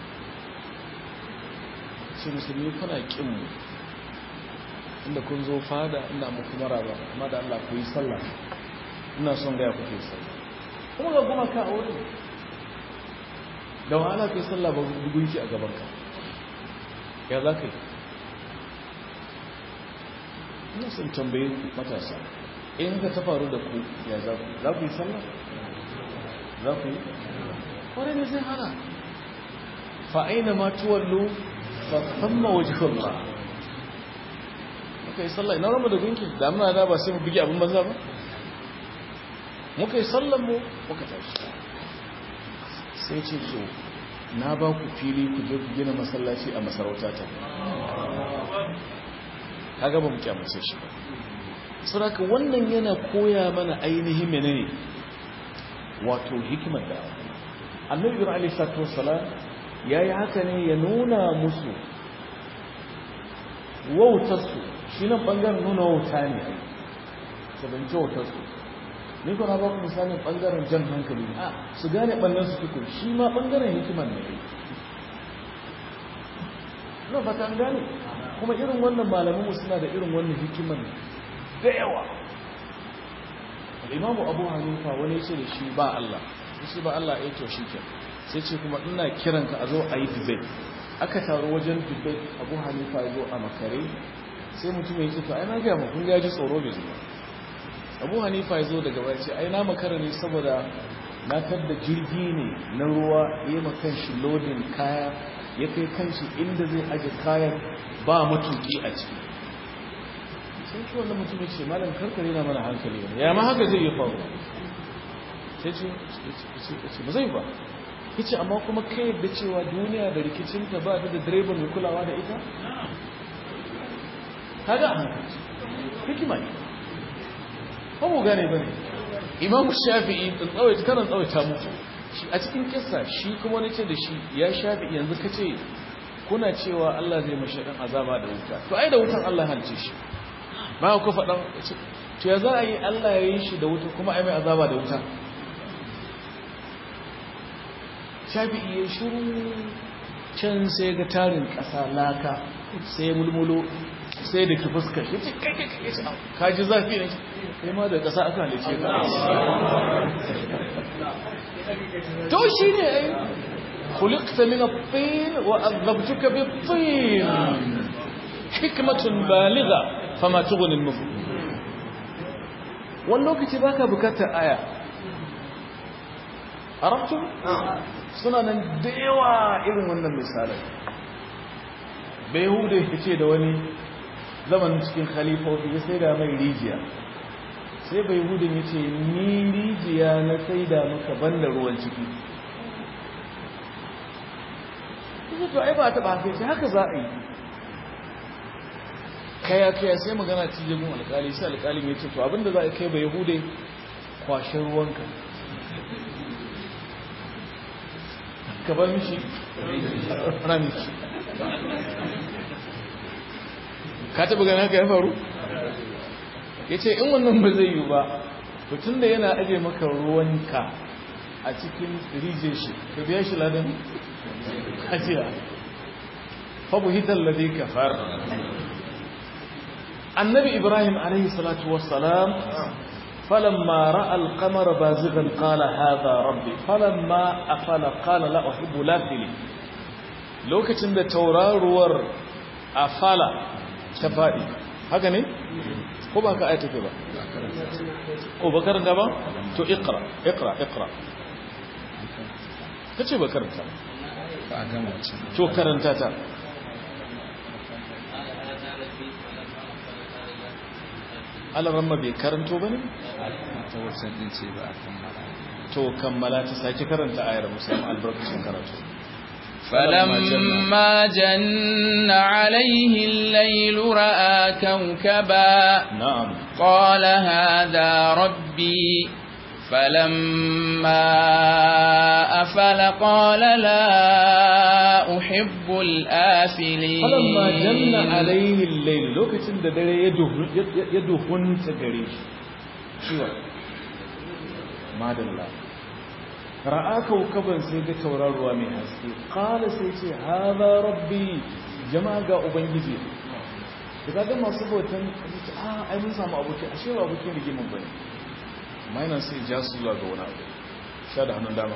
ce musulmi kuna ƙinmu inda kun zo fada ina muku maraba amma da Allah ku yi sallah ina son gaya ku yi sallah kuma ga goma ka a wurin da wahala ka yi sallah ba gunki a gabanka ya za ka yi ina sun tambaye matasa in ka ta faru da ku ya za ku yi sallah za ku yi kwarai ne zai hana fa'aina ma tuwallo fa thamma wajhullah muka yi sallah ina rama da gunki da muna da ba sai mu bugi abin banza ba muka yi sallan mu muka tashi sai ce to na ba ku fili ku je ku gina masallaci a masarautata kaga ba mu kyamace shi ba saboda wannan yana koya mana ainihin menene wato hikimar da Annabi Ibrahim alayhi salatu wassalam yayi haka ne ya nuna musu wautarsu shi nan bangaren nuna wauta ne sabanci wautarsu ni kuna ba ku misalin bangaren jan hankali su gane ɓannan su tukun shi ma bangaren hikimar ne na fata an gane kuma irin wannan malamanmu suna da irin wannan hikimar da yawa imamu abu hanifa wani ce da shi ba Allah shi ba Allah ya to shi ke sai ce kuma ina kiranka a zo a yi debate aka taru wajen debate abu hanifa ya zo a makare sai mutum ya ce to ai na gaya mu kun gaji tsoro bai zuwa abu hanifa ya zo daga baya ce ai na makara ne saboda na tadda jirgi ne na ruwa ya yi makan shi lodin kaya ya kai kanshi inda zai aje kayan ba matuki a ciki sai shi wannan mutum ya ce malam karkare na mana hankali ne ya ma haka zai yi faru sai ce ba zai ba ya ce amma kuma kai yadda cewa duniya da rikicinta ba da direba mai kulawa da ita kaga a hankali hikima ne ba mu gane ba ne imam shafi'i karan tsawaita muku a cikin kissa shi kuma wani ce da shi ya shafi'i yanzu ka ce kuna cewa Allah zai mashi ɗan azaba da wuta to ai da wutan Allah halice shi ba ku faɗan to ya za a yi Allah ya yi shi da wuta kuma ai mai azaba da wuta Shafi'i ya shiru can sai ga tarin ƙasa laka sai mulmulo sai da ki fuskar shi kai ka ji zafi ne kai ma da ƙasa aka halice ka to shi ne ai khuliqta min at-tin wa adhabtuka bit-tin hikmatun baligha fama tughni an-nufur wannan lokaci baka bukatar aya arabtu suna nan da yawa irin wannan misalai bai hude fice da wani zaman cikin khalifofi ya sai da mai rijiya sai bai hudun ya ce ni rijiya na sai da maka banda ruwan ciki ya to ai ba ta ba sai haka za a yi kaya sai magana cijin alkali sai alkalin ya ce to abinda za a kai bai hude kwashin ruwanka ka bar mishi ramiki ka taɓa gani haka ya faru ya ce in wannan ba zai yi ba tun da yana aje maka ruwanka a cikin rijiyar shi ka biya shi ladan ajiya fabu hitar lade ka fara annabi ibrahim alaihi salatu wassalam فلما رأى القمر بازغا قال هذا ربي فلما أفل قال لا أحب لافلي لوكacin da tauraruwar afala ta fadi haka ne ko ba ka ayata ba ko ba karanta ba to iqra kace ba karanta ba a gama to karanta ta alaramma bai karanto ba ne? ta wasan din ce ba a kammala to kammala ta sake karanta ayar musamman albarkacin karatu فلما جن عليه الليل رأى كوكبا نعم قال هذا ربي فلما أفل قال لا أحب الآفلين فلما جن عليه الليل لوكacin da dare ya duhunta gare shi shiwa madalla ra'a kaukaban sai ga tauraruwa mai haske qala sai ce hadha rabbi jama'a ga ubangiji daga ga masu bautan ai mun samu aboki ashe ba abokin rigimin bane mainan sai ja su zuwa ga wani abu sha da hannun dama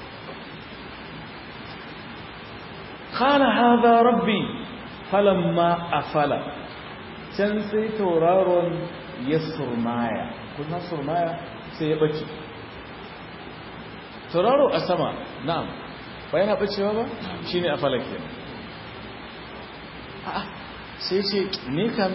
qala hadha rabbi falamma afala can sai tauraron ya surmaya kuma surmaya sai ya bace tauraro a sama na'am ba yana bacewa ba shine afala kenan a'a sai ce ni kan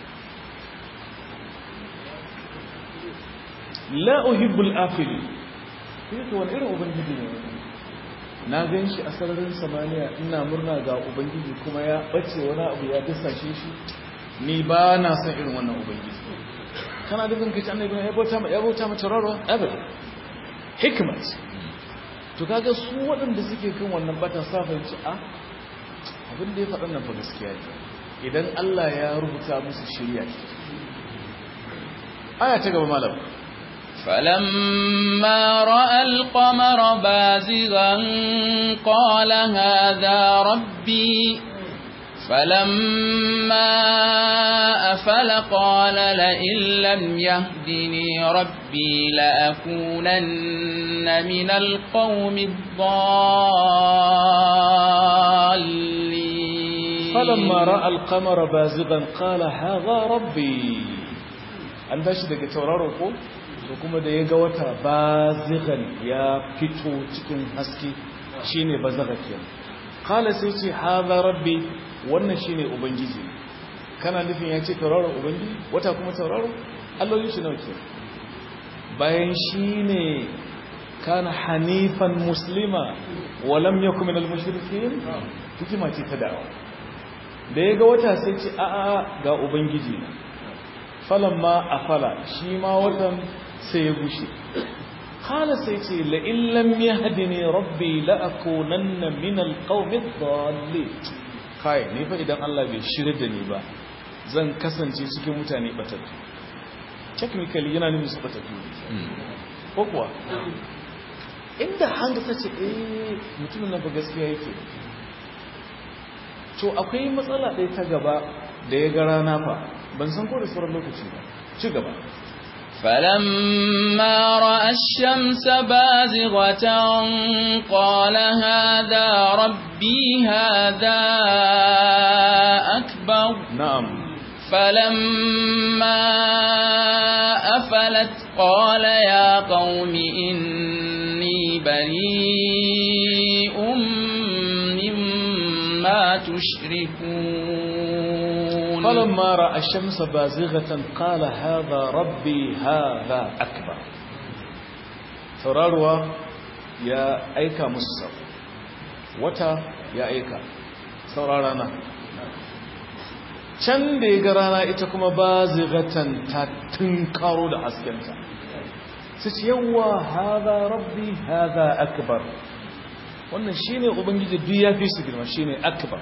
la uhibbul afili sai to wani irin ubangiji ne na gan shi a sararin samaniya ina murna ga ubangiji kuma ya bace wani abu ya dasashe shi ni ba na san irin wannan ubangiji kana da ganka annabi ya bauta ma tauraro abada hikmat to kaga su waɗanda suke kan wannan bata safanci abin da ya faɗa nan fa gaskiya ne idan Allah ya rubuta musu shiriya aya ta gaba malam فلما رأى القمر بازغا قال هذا ربي فلما أفل قال لئن لم يهدني ربي لأكونن من القوم الضالين فلما رأى القمر بازغا قال هذا ربي an tashi daga tauraro ko to kuma da ya ga wata bazighan ya fito cikin haske shine bazagha kenan qala sai ce hadha rabbi wannan shine ubangiji kana nufin ya ce tauraro ubangiji wata kuma tauraro allolin shi nawa kenan bayan shine kana hanifan muslima wa lam yakun minal mushrikeen hikima ce ta da'awa da ya ga wata sai ce a'a ga ubangiji na falamma afala shi ma watan sai ya gushe kala sai ce la illam yahdini rabbi la akunanna min alqawmi dhalin kai ne fa idan Allah bai shirye da ni ba zan kasance cikin mutane batattu technically yana nufin su batattu ko kuwa inda hanga ta ce mutumin nan ba gaskiya yake to akwai matsala ɗaya ta gaba da ya ga rana fa ban san ko da sauran lokaci ba ci gaba فلما رأى الشمس بازغة قال هذا ربي هذا أكبر نعم فلما أفلت قال يا قوم إني بريء مما تشركون فلما رأى الشمس بازغة قال هذا ربي هذا أكبر تراروا يا أيكا مصر وتا يا أيكا سرارانا can da ya ga rana ita kuma bazighatan ta tunkaro da haskenta su ce yawa haza rabbi haza akbar wannan shine ubangiji duk ya fi su girma shine akbar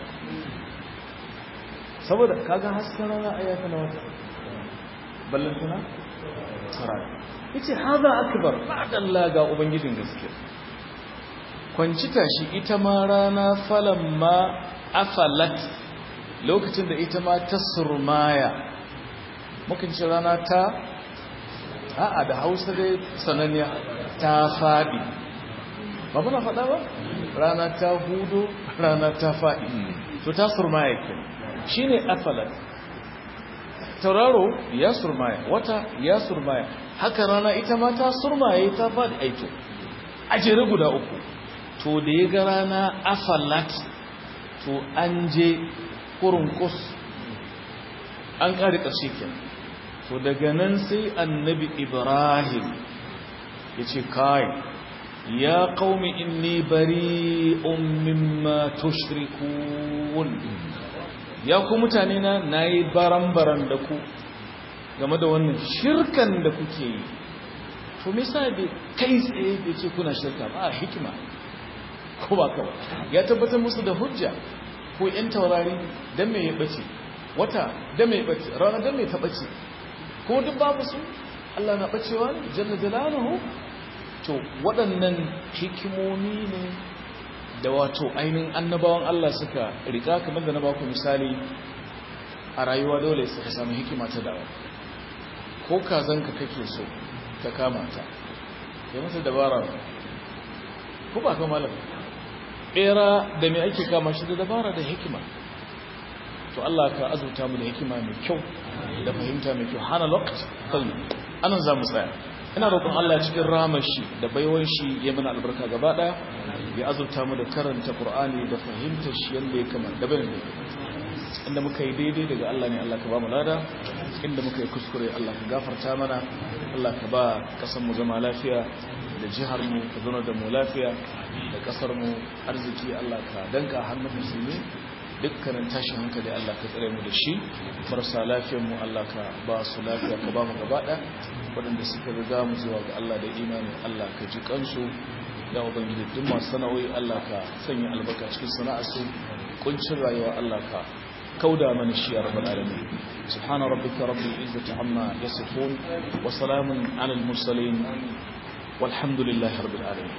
saboda kaga hasken rana ayata na wata ballantana sarari yace haza akbar ba'dallah ga ubangijin gaske kwanci tashi ita ma rana falamma afalat lokacin da ita ma ta surmaya mukan ci rana ta a'a da Hausa dai sananniya ta fadi ba muna faɗa ba rana ta hudo rana ta fadi to ta surmaya kenan shine afalat tauraro ya surmaya wata ya surmaya haka rana ita ma ta surmaye ta fadi aito ajere guda uku to da ya ga rana afalat to an je kurunkus an ƙari ƙarshe kenan to daga nan sai annabi Ibrahim ya ce kai ya qaumi inni bari'un mimma tushrikun ya ku mutane na nayi baran-baran da ku game da wannan shirkan da kuke yi to me yasa da kai tsaye da ce kuna shirka ba hikima ko ba kawai ya tabbatar musu da hujja ko yan taurari dan me ya bace wata dan me ya bace rana dan me ta bace ko duk babu su Allah na bacewa ne jalla jalaluhu to waɗannan hikimomi ne da wato ainihin annabawan Allah suka rika kamar da na baku misali a rayuwa dole sai ka samu hikima ta dawo ko kazanka kake so ka kama ta ya masa dabara ko ba ka malam bera da me ake kama shi da dabara da hikima to Allah ka azurta mu da hikima mai kyau da fahimta mai kyau hana lokaci tayi anan za mu tsaya ina roƙon Allah cikin ramar shi da baiwan shi ya mana albarka gaba daya ya azurta mu da karanta Qur'ani da fahimtar shi yanda ya kamata da bayan inda muka yi daidai daga Allah ne Allah ka ba mu lada inda muka yi kuskure Allah ka gafarta mana Allah ka ba kasan mu zama lafiya da jihar mu ka zauna da mu lafiya da kasar mu arziki Allah ka danka hannun musulmi dukkanin tashin hankali Allah ka tsare mu da shi marasa lafiyar mu Allah ka ba su lafiya ka ba mu gaba ɗaya waɗanda suka riga mu zuwa ga Allah da imani Allah ka ji kansu ya ubangiji duk masu sana'o'i Allah ka sanya albarka cikin sana'arsu kuncin rayuwa Allah ka kauda mana shi ya rabbal alamin subhana rabbika rabbil izzati amma yasifun wa salamun alal mursalin walhamdulillahi rabbil alamin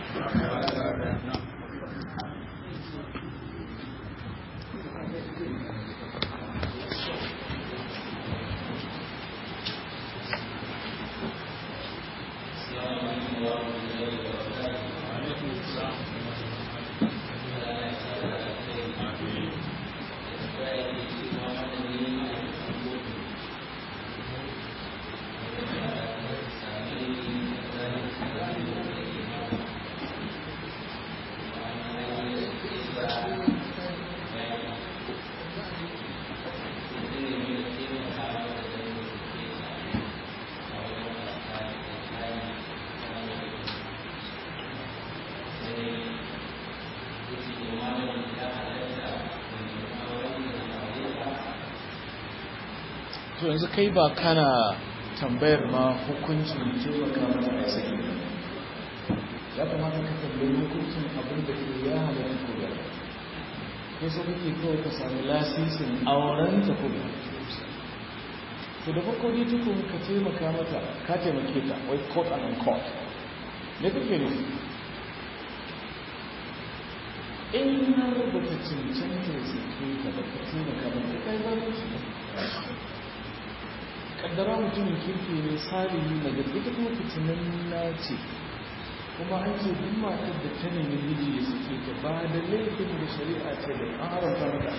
to yanzu kai ba kana tambayar ma hukuncin taimaka mata a saki ya kamata ka tambayi hukuncin abin da ke ya halatta ko ba kai so kake kawai ka sami lasisin auren ta ko ba to da farko dai tukun ka taimaka mata ka taimake ta wai court and uncourt me kake nufi in har ba ta cancanta ya sake ta ba ka taimaka ba ta kai zalunci ba kaddara mutumin kirki ne salihi na gargaɗi ta kuma fitinan na ce kuma an ce duk matar da ta nemi miji ya sake ta ba da laifin da shari'a ce da an haramta mata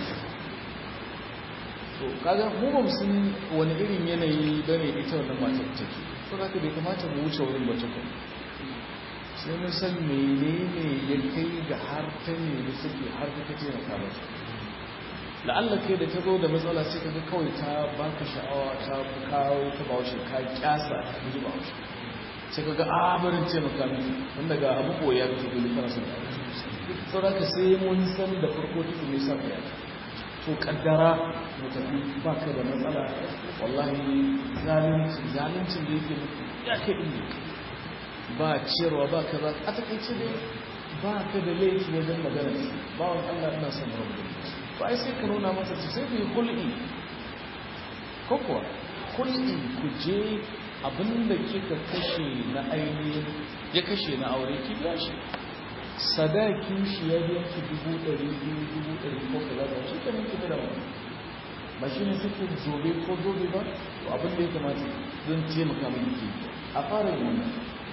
to kaga mu ba sun wani irin yanayi bane ita wannan matar take to haka bai kamata mu wuce wurin ba tukun sai mun san menene ya kai ga har ta nemi sake har ta kace na ka mata la'alla kai da ta zo da matsala sai kaga kawai ta baka sha'awa ta kawo ta bawo shi ka kyasa ta ji bawo shi sai kaga barin ce maka miki wanda ga abu koya kake dole kana son saboda ka sai mun san da farko take me sa kai to kaddara mutafi baka da matsala wallahi zalincin da yake ya kai inda ba ciyarwa ba kaza a takaice dai ba ka da laifi wajen magana ba wani Allah ina son rabu ba ai sai ka nuna masa ce sai ku yi kul'i ko kuwa kul'i ku je abinda kika kashe na ainihin ya kashe na aure ki biya shi sadakin shi ya biya ki 200,000 ko kaza da shi kenan ki da wani ba shi ne suke zobe ko zobe ba to abin da ya kamata don taimaka mai ki a fara wannan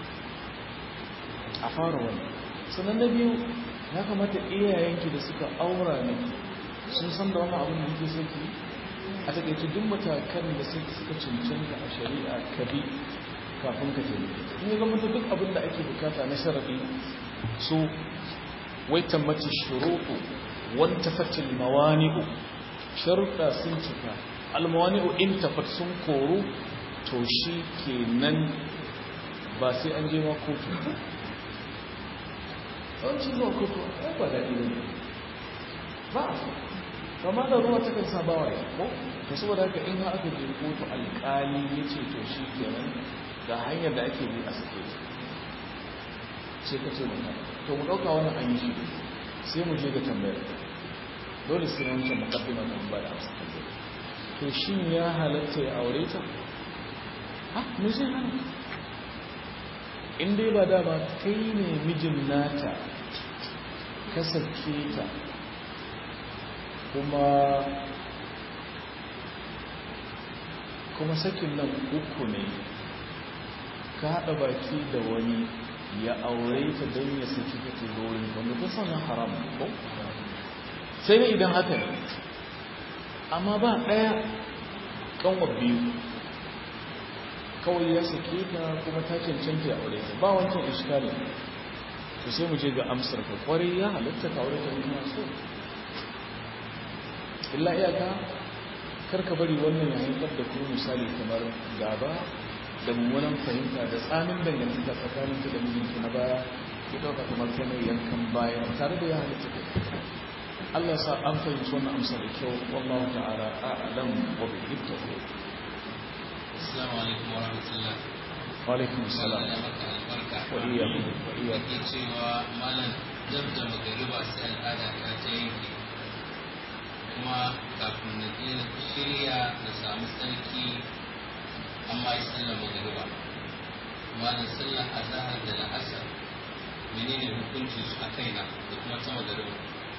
sannan na biyu ya kamata iyayenki da suka aura ne sun san da wani abin da yake so ki a takaice duk matakan da suka cancanta a shari'a ka bi kafin ka taimake in ya zama duk abin da ake bukata na sharaɗi su wai tammaci shuruɗu wanta fatil mawani'u sharuɗa sun cika almawani'u in tafat sun koru to shi kenan ba sai an je ma kotu yawancin zuwa kotu ai ba daɗi ne ba a kama da ruwa ta kan sabawa ya ko ta saboda haka in aka je kotu alƙali ya ce to shi kenan ga hanyar da ake bi a sake sai ka ce mata to mu ɗauka wani an yi shi sai mu je ga tambayar dole sai na wancan mukaddima da ba da amsa tambayar to shi ya halatta ya aure ta ha me zai hana in dai ba dama kai ne mijin nata ka sake ta kuma sakin nan uku ne ka haɗa baki da wani ya aure ta don ya saki ta ke wurin wanda ta sanar haram ko sai ne idan haka ne amma ba ɗaya ƙanwar biyu kawai ya sake ta kuma ta cancanta ya aure ta ba wancan iskali to sai mu je ga amsar ka kwarai ya halatta ka aure ta kana so illa iyaka karka bari wannan ya haifar da kuma misali kamar gaba da mummunan fahimta da tsamin dangantaka tsakanin ta da mijinta na baya ya dauka kamar kai yankan baya tare da ya halatta ka Allah sa an fahimci wannan amsa da kyau wallahu ta'ala a'lam wa bihi tawfiq. Assalamu alaikum wa rahmatullah. Wa alaikum assalam. Wa iyyakum wa iyyakum. Yake cewa malam dab da magariba sai al'ada ta yanke kuma kafin na je na shirya na samu sarki amma yi sallar magariba malam sallar azahar da la'asar menene hukuncin su a kaina da kuma ta magariba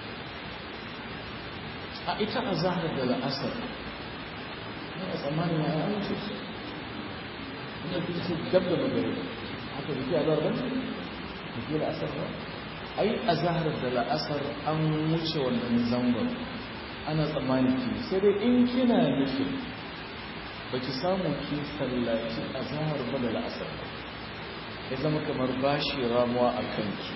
a ita azahar da la'asar ne a tsammanin ya yi amince su ina kuma ce gab da magariba haka da ke azahar ba da ke la'asar ba ai azahar da la'asar an wuce wannan zangon ana tsammanin ki sai dai in kina nufin ba ki samu ki sallaci a zahar ba da la'asar ya zama kamar bashi ramuwa a kanki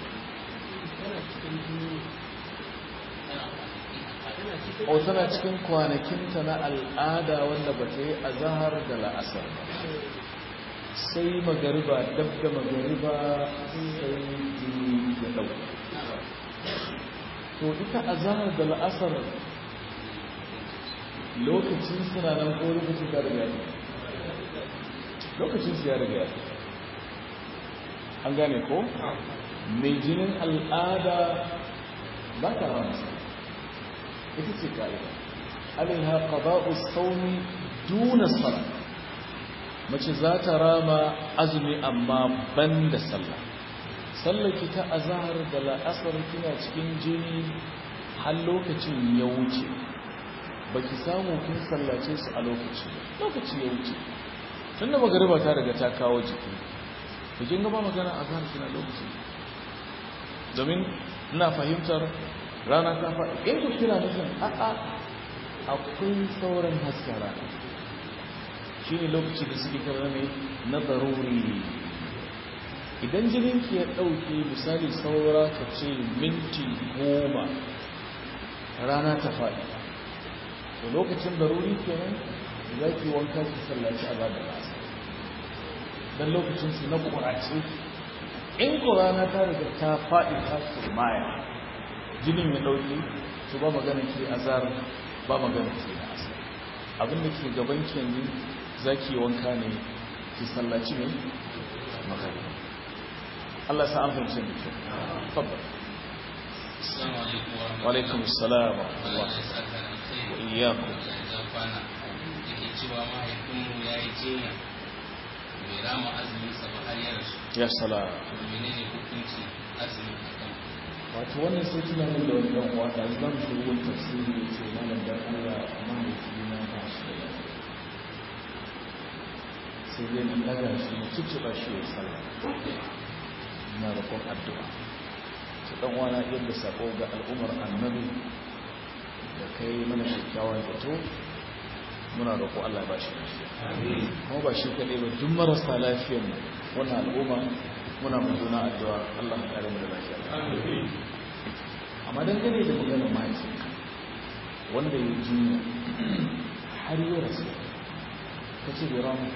o tana cikin kwanakinta na al'ada wanda ba ta yi a zahar da la'asar sai magariba dab da magariba sai jini ya ɗau to ita a zahar da la'asar lokacin suna nan ko lokacin da riga lokacin su ya riga an gane ko mai jinin al'ada ba ta ramsa ita ce ka'ida alaiha qada'u sawmi duna salat mace za ta rama azumi amma ban da sallah. Sallaki ta azhar da la'asar kina cikin jini har lokacin ya wuce, baki samu kin sallace su a lokaci ya wuce, tun da magariba ta riga ta kawo jiki, to kin ga ba magana azhar kina lokaci. Domin ina fahimtar rana ta faɗi in ku kira nufin a'a akwai sauran hasken rana, shi ne lokaci da suke kira ne na daruri. Idan jininki ya ɗauke misali saura ka ce minti 10 rana ta faɗi, to lokacin daruri kenan za ki wanka ki sallaci azhar da asar dan lokacin su na ƙurace. In ku rana ta riga ta faɗi ta turmaya jinin ya ɗauke, to ba magana ke azhar ba magana ke da asar. Abinda ke gaban ki yanzu za ki wanka ne ki sallaci ne magana. Allah sa an fahimci ne ke. Fadda. Assalamu alaikum wa rahmatullahi. Wa alaikum assalam wa rahmatullahi wa iyyakum. Yake cewa mahaifinmu ya yi jinya bai rama azumin sa ba har ya rasu. Ya salam. Menene hukunci azumin akan? Wato wannan sai tuna min da wani ɗan uwa da zan shigo tafsiri ya ce malam dan Allah mahaifina ba shi da lafiya. Sai dai na daga shi na cicciɓa shi ya sallah. Na roƙon addu'a. Ta ɗan wana yadda sako ga al'ummar annabi da kai mana kyakkyawan zato, muna roƙo Allah ya ba shi lafiya. Kuma ba shi kaɗai ba duk marasa lafiyar wannan al'umma muna mai juna addu'a Allah ya kare mu da lafiya. Amma dangane da maganar mahaifinka wanda ya jinya har yi rasu, ka ce bai ramu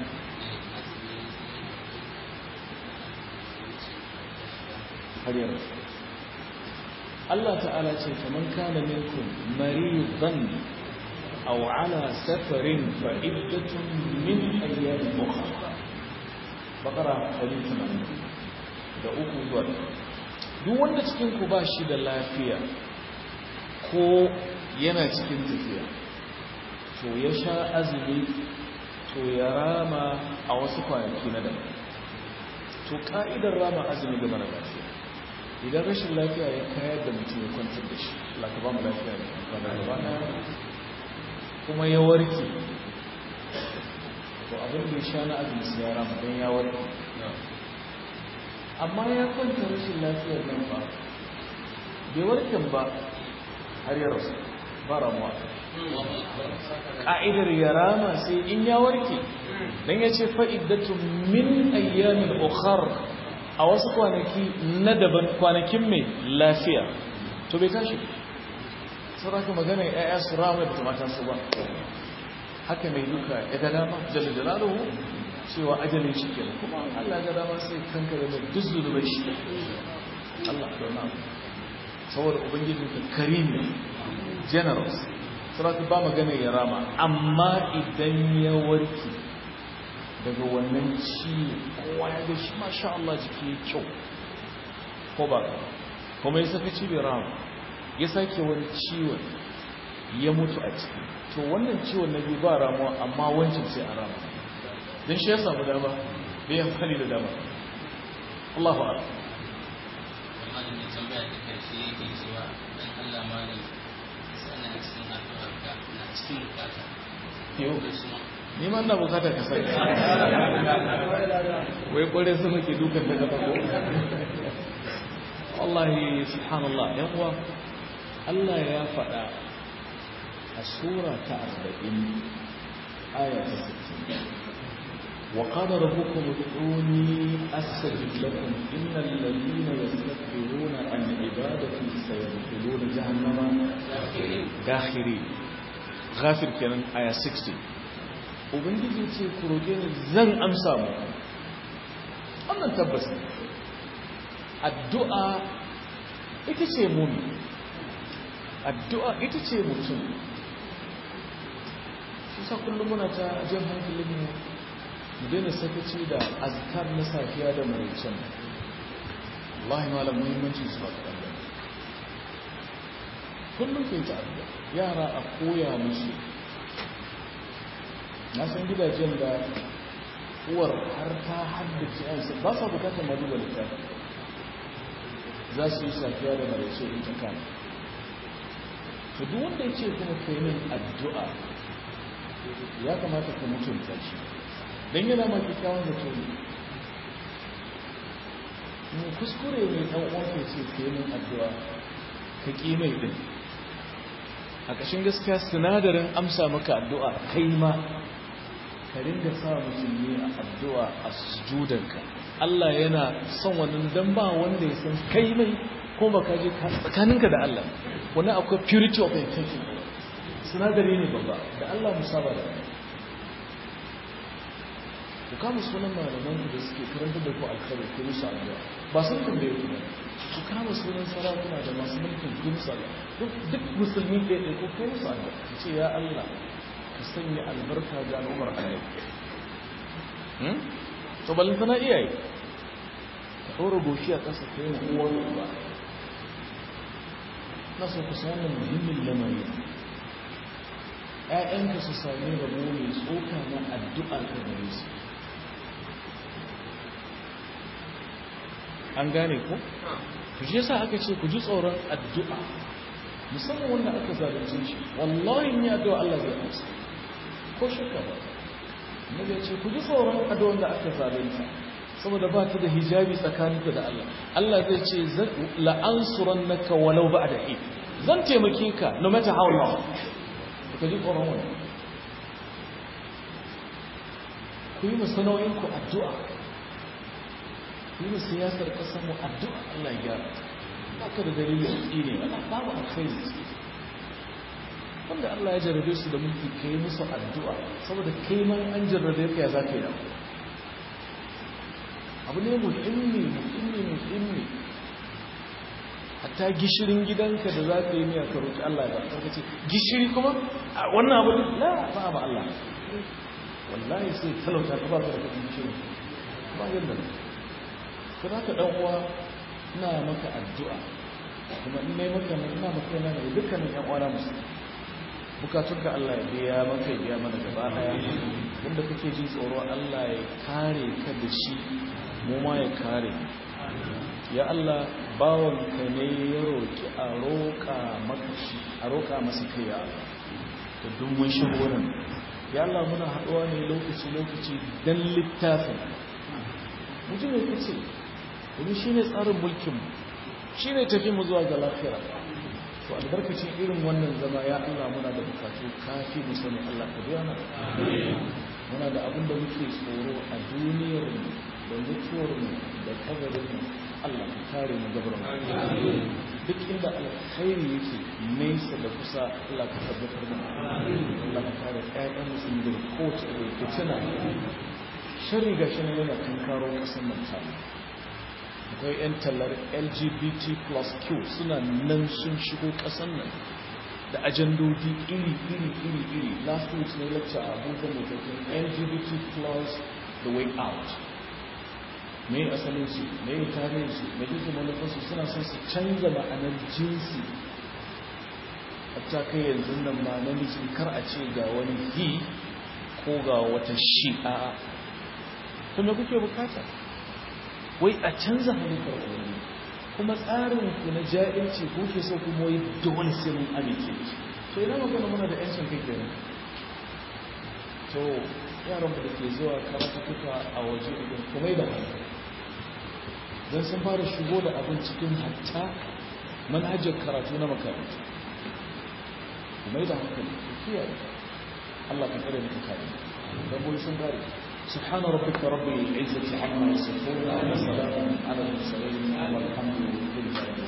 har yi rasu. Allah ta'ala ce kaman kana minkum maridan aw ala safarin fa iddatun min ayyamin ukhra. Bakara hadisi da uku zuwa duk wanda cikin ku ba shi da lafiya ko yana cikin tafiya, to ya sha azumi, to ya rama a wasu kwanaki na daban. To ka'idar rama azumi ga mara lafiya, idan rashin lafiya ya kayar da mutum ya kwantar da shi, Allah ka ba mu lafiya da kuma ya warke, to abin da ya sha na azumi sai ya rama don ya warke. Amma ya kwanta rashin lafiyar nan ba bai warken ba har ya rasu, ba ramuwa. Ka'idar ya rama sai in ya warke, don ya ce fa'iddatun min ayyamin ukhar, a wasu kwanaki na daban, kwanakin mai lafiya, to bai tashi sun raka magana ya su rama da mata su ba. Haka mai duka ya ga dama jalla jalaluhu cewa ajalin shi kenan, kuma Allah ga dama sai kankare mai duk zunubai shi. Allah da na saboda ubangiji ka karim generous, sai ba magana ya rama. Amma idan ya warke daga wannan ciwo, kowa ya ga shi masha Allah jiki kyau ko ba, kuma ya saka cibiyar rama, ya sake wani ciwon ya mutu a ciki, to wannan ciwon na biyu ba ramuwa, amma wancan sai a rama don shi ya samu dama bai amfani da dama. Allahu a'lam. Malam mai tambaya ta karshe yake cewa dan Allah malam sana cikin addu'ar ka na cikin bukata. Yau ni ma ina bukata ka sai wai kore su muke dukan daga farko. Wallahi subhanallah yan uwa, Allah ya faɗa a sura ta 40 aya ta 60, وقال ربكم ادعوني استجب لكم ان الذين يستكبرون عن عبادتي سيدخلون جهنم داخرين. غافر kenan aya 60. ubangiji ce ku roke ni zan amsa muku. wannan tabbas addu'a ita ce mu'min, addu'a ita ce mutum. shi sa kullum muna ta jan hankalin mu daina sakaci da azkar na safiya da maraicen. wallahi malam muhimmanci su ba kaɗan. kullum ke ta addu'a, yara a koya musu. na san gidajen da uwar har ta haddace yansu ba sa bukatar maduba littafi za su yi safiya da maraice in ta kama to duk wanda ya ce kuma kai min addu'a ya kamata ka mutunta shi don yana ma kyakkyawan zato ne kuskure ne ɗan uwanka ce kai min addu'a ka ƙi mai ɗin a ƙashin gaskiya sinadarin amsa maka addu'a kai ma ka ringa sa musulmi a addu'a a sujudanka Allah yana son wannan dan ba wanda ya san kai mai ko ba ka je tsakaninka da Allah wannan akwai purity of intention sinadari ne babba da Allah musaba da ku kama sunan malaman ku da suke karanta da ku alkhairi ku musu addu'a ba sun tambaye ku ba ku kama sunan sarakuna da masu mulkin ku musu addu'a duk musulmi da ya ku kai musu addu'a ku ce ya Allah ka sanya albarka ga al'ummar Allah to balantana iyaye ka ɗora goshi a ƙasa ka yi uwar ba na so ku san wannan muhimmin lamari ‘ya'yanka su sami rabo mai tsoka na addu'a ta gare su an gane ko? ku shi yasa aka ce ku ji tsoron addu'a musamman wanda aka zalunce shi wallahi ne addu'a Allah zai amsa ko shakka ba ne ya ce ku ji tsoron addu'a da aka zalunta saboda ba ta da hijabi tsakaninka da Allah Allah zai ce la'ansurannaka walau ba'da hi zan taimake ka no matter how long ka ji tsoron wannan ku yi masana'o'inku addu'a ku yi siyasar ƙasar mu addu'a Allah ya gyara ba ka da dalilin ne wannan babu alkhairi wanda Allah ya jarrabe su da mulki kai musu addu'a saboda kai man an jarrabe ka ya za ka yi da abu ne muhimmi hatta gishirin gidanka da za ka yi miya ka roƙi Allah ya ba ka ce gishiri kuma wannan abu ne la ba Allah wallahi sai talauta ka ba ka da kudin gishiri ba yadda ka za ka ɗan uwa ina maka addu'a kuma in mai maka ina maka yana da dukkanin ƴan uwana musulmi bukatunka Allah ya biya maka ya mana gaba daya wanda kake jin tsoro Allah ya kare ka da shi mu ma ya kare ya Allah bawanka ne ya roki a roka maka shi a roka masa kai ya Allah da duk mun shi wurin ya Allah muna haɗuwa ne lokaci dan littafin mutum ne kace domin shine tsarin mulkin mu shine tafi mu zuwa ga lafiya to albarkacin irin wannan zama ya Allah muna da bukatu kafi mu sani Allah ka biya mana muna da abin da muke tsoro a duniyar mu da mutuwar mu da kabarin mu Allah ka kare mu gabarin duk inda alkhairi yake nesa da kusa Allah ka tabbatar da Allah ka kare ƴaƴan musulmi daga kowace irin fitina sharri ga shi ne yana kankaro kasan nan ta akwai 'yan tallar LGBT plus Q suna nan sun shigo kasan nan da ajandodi iri last week na lecture a abubuwan mutakin LGBT plus the way out mai asalinsu mai tarihinsu mai duka manufarsu suna son su canza ma'anar jinsi hatta kai yanzu nan ma namiji kar a ce ga wani he ko ga wata shi a'a to me kuke bukata wai a canza halittar wani kuma tsarin ku na jahilci ko ke so kuma wai dole sai mun amince to ina magana muna da yancin kai kenan to yaran da ke zuwa karatu kuka a waje idan kuma da hankali dan sun fara shigo da abin cikin hatta manhajar karatu na makarantu kuma da hankali kiyaye Allah ka kare mu kare dan boye sun kare سبحان ربك رب العزة عما يصفون وسلام على المرسلين والحمد لله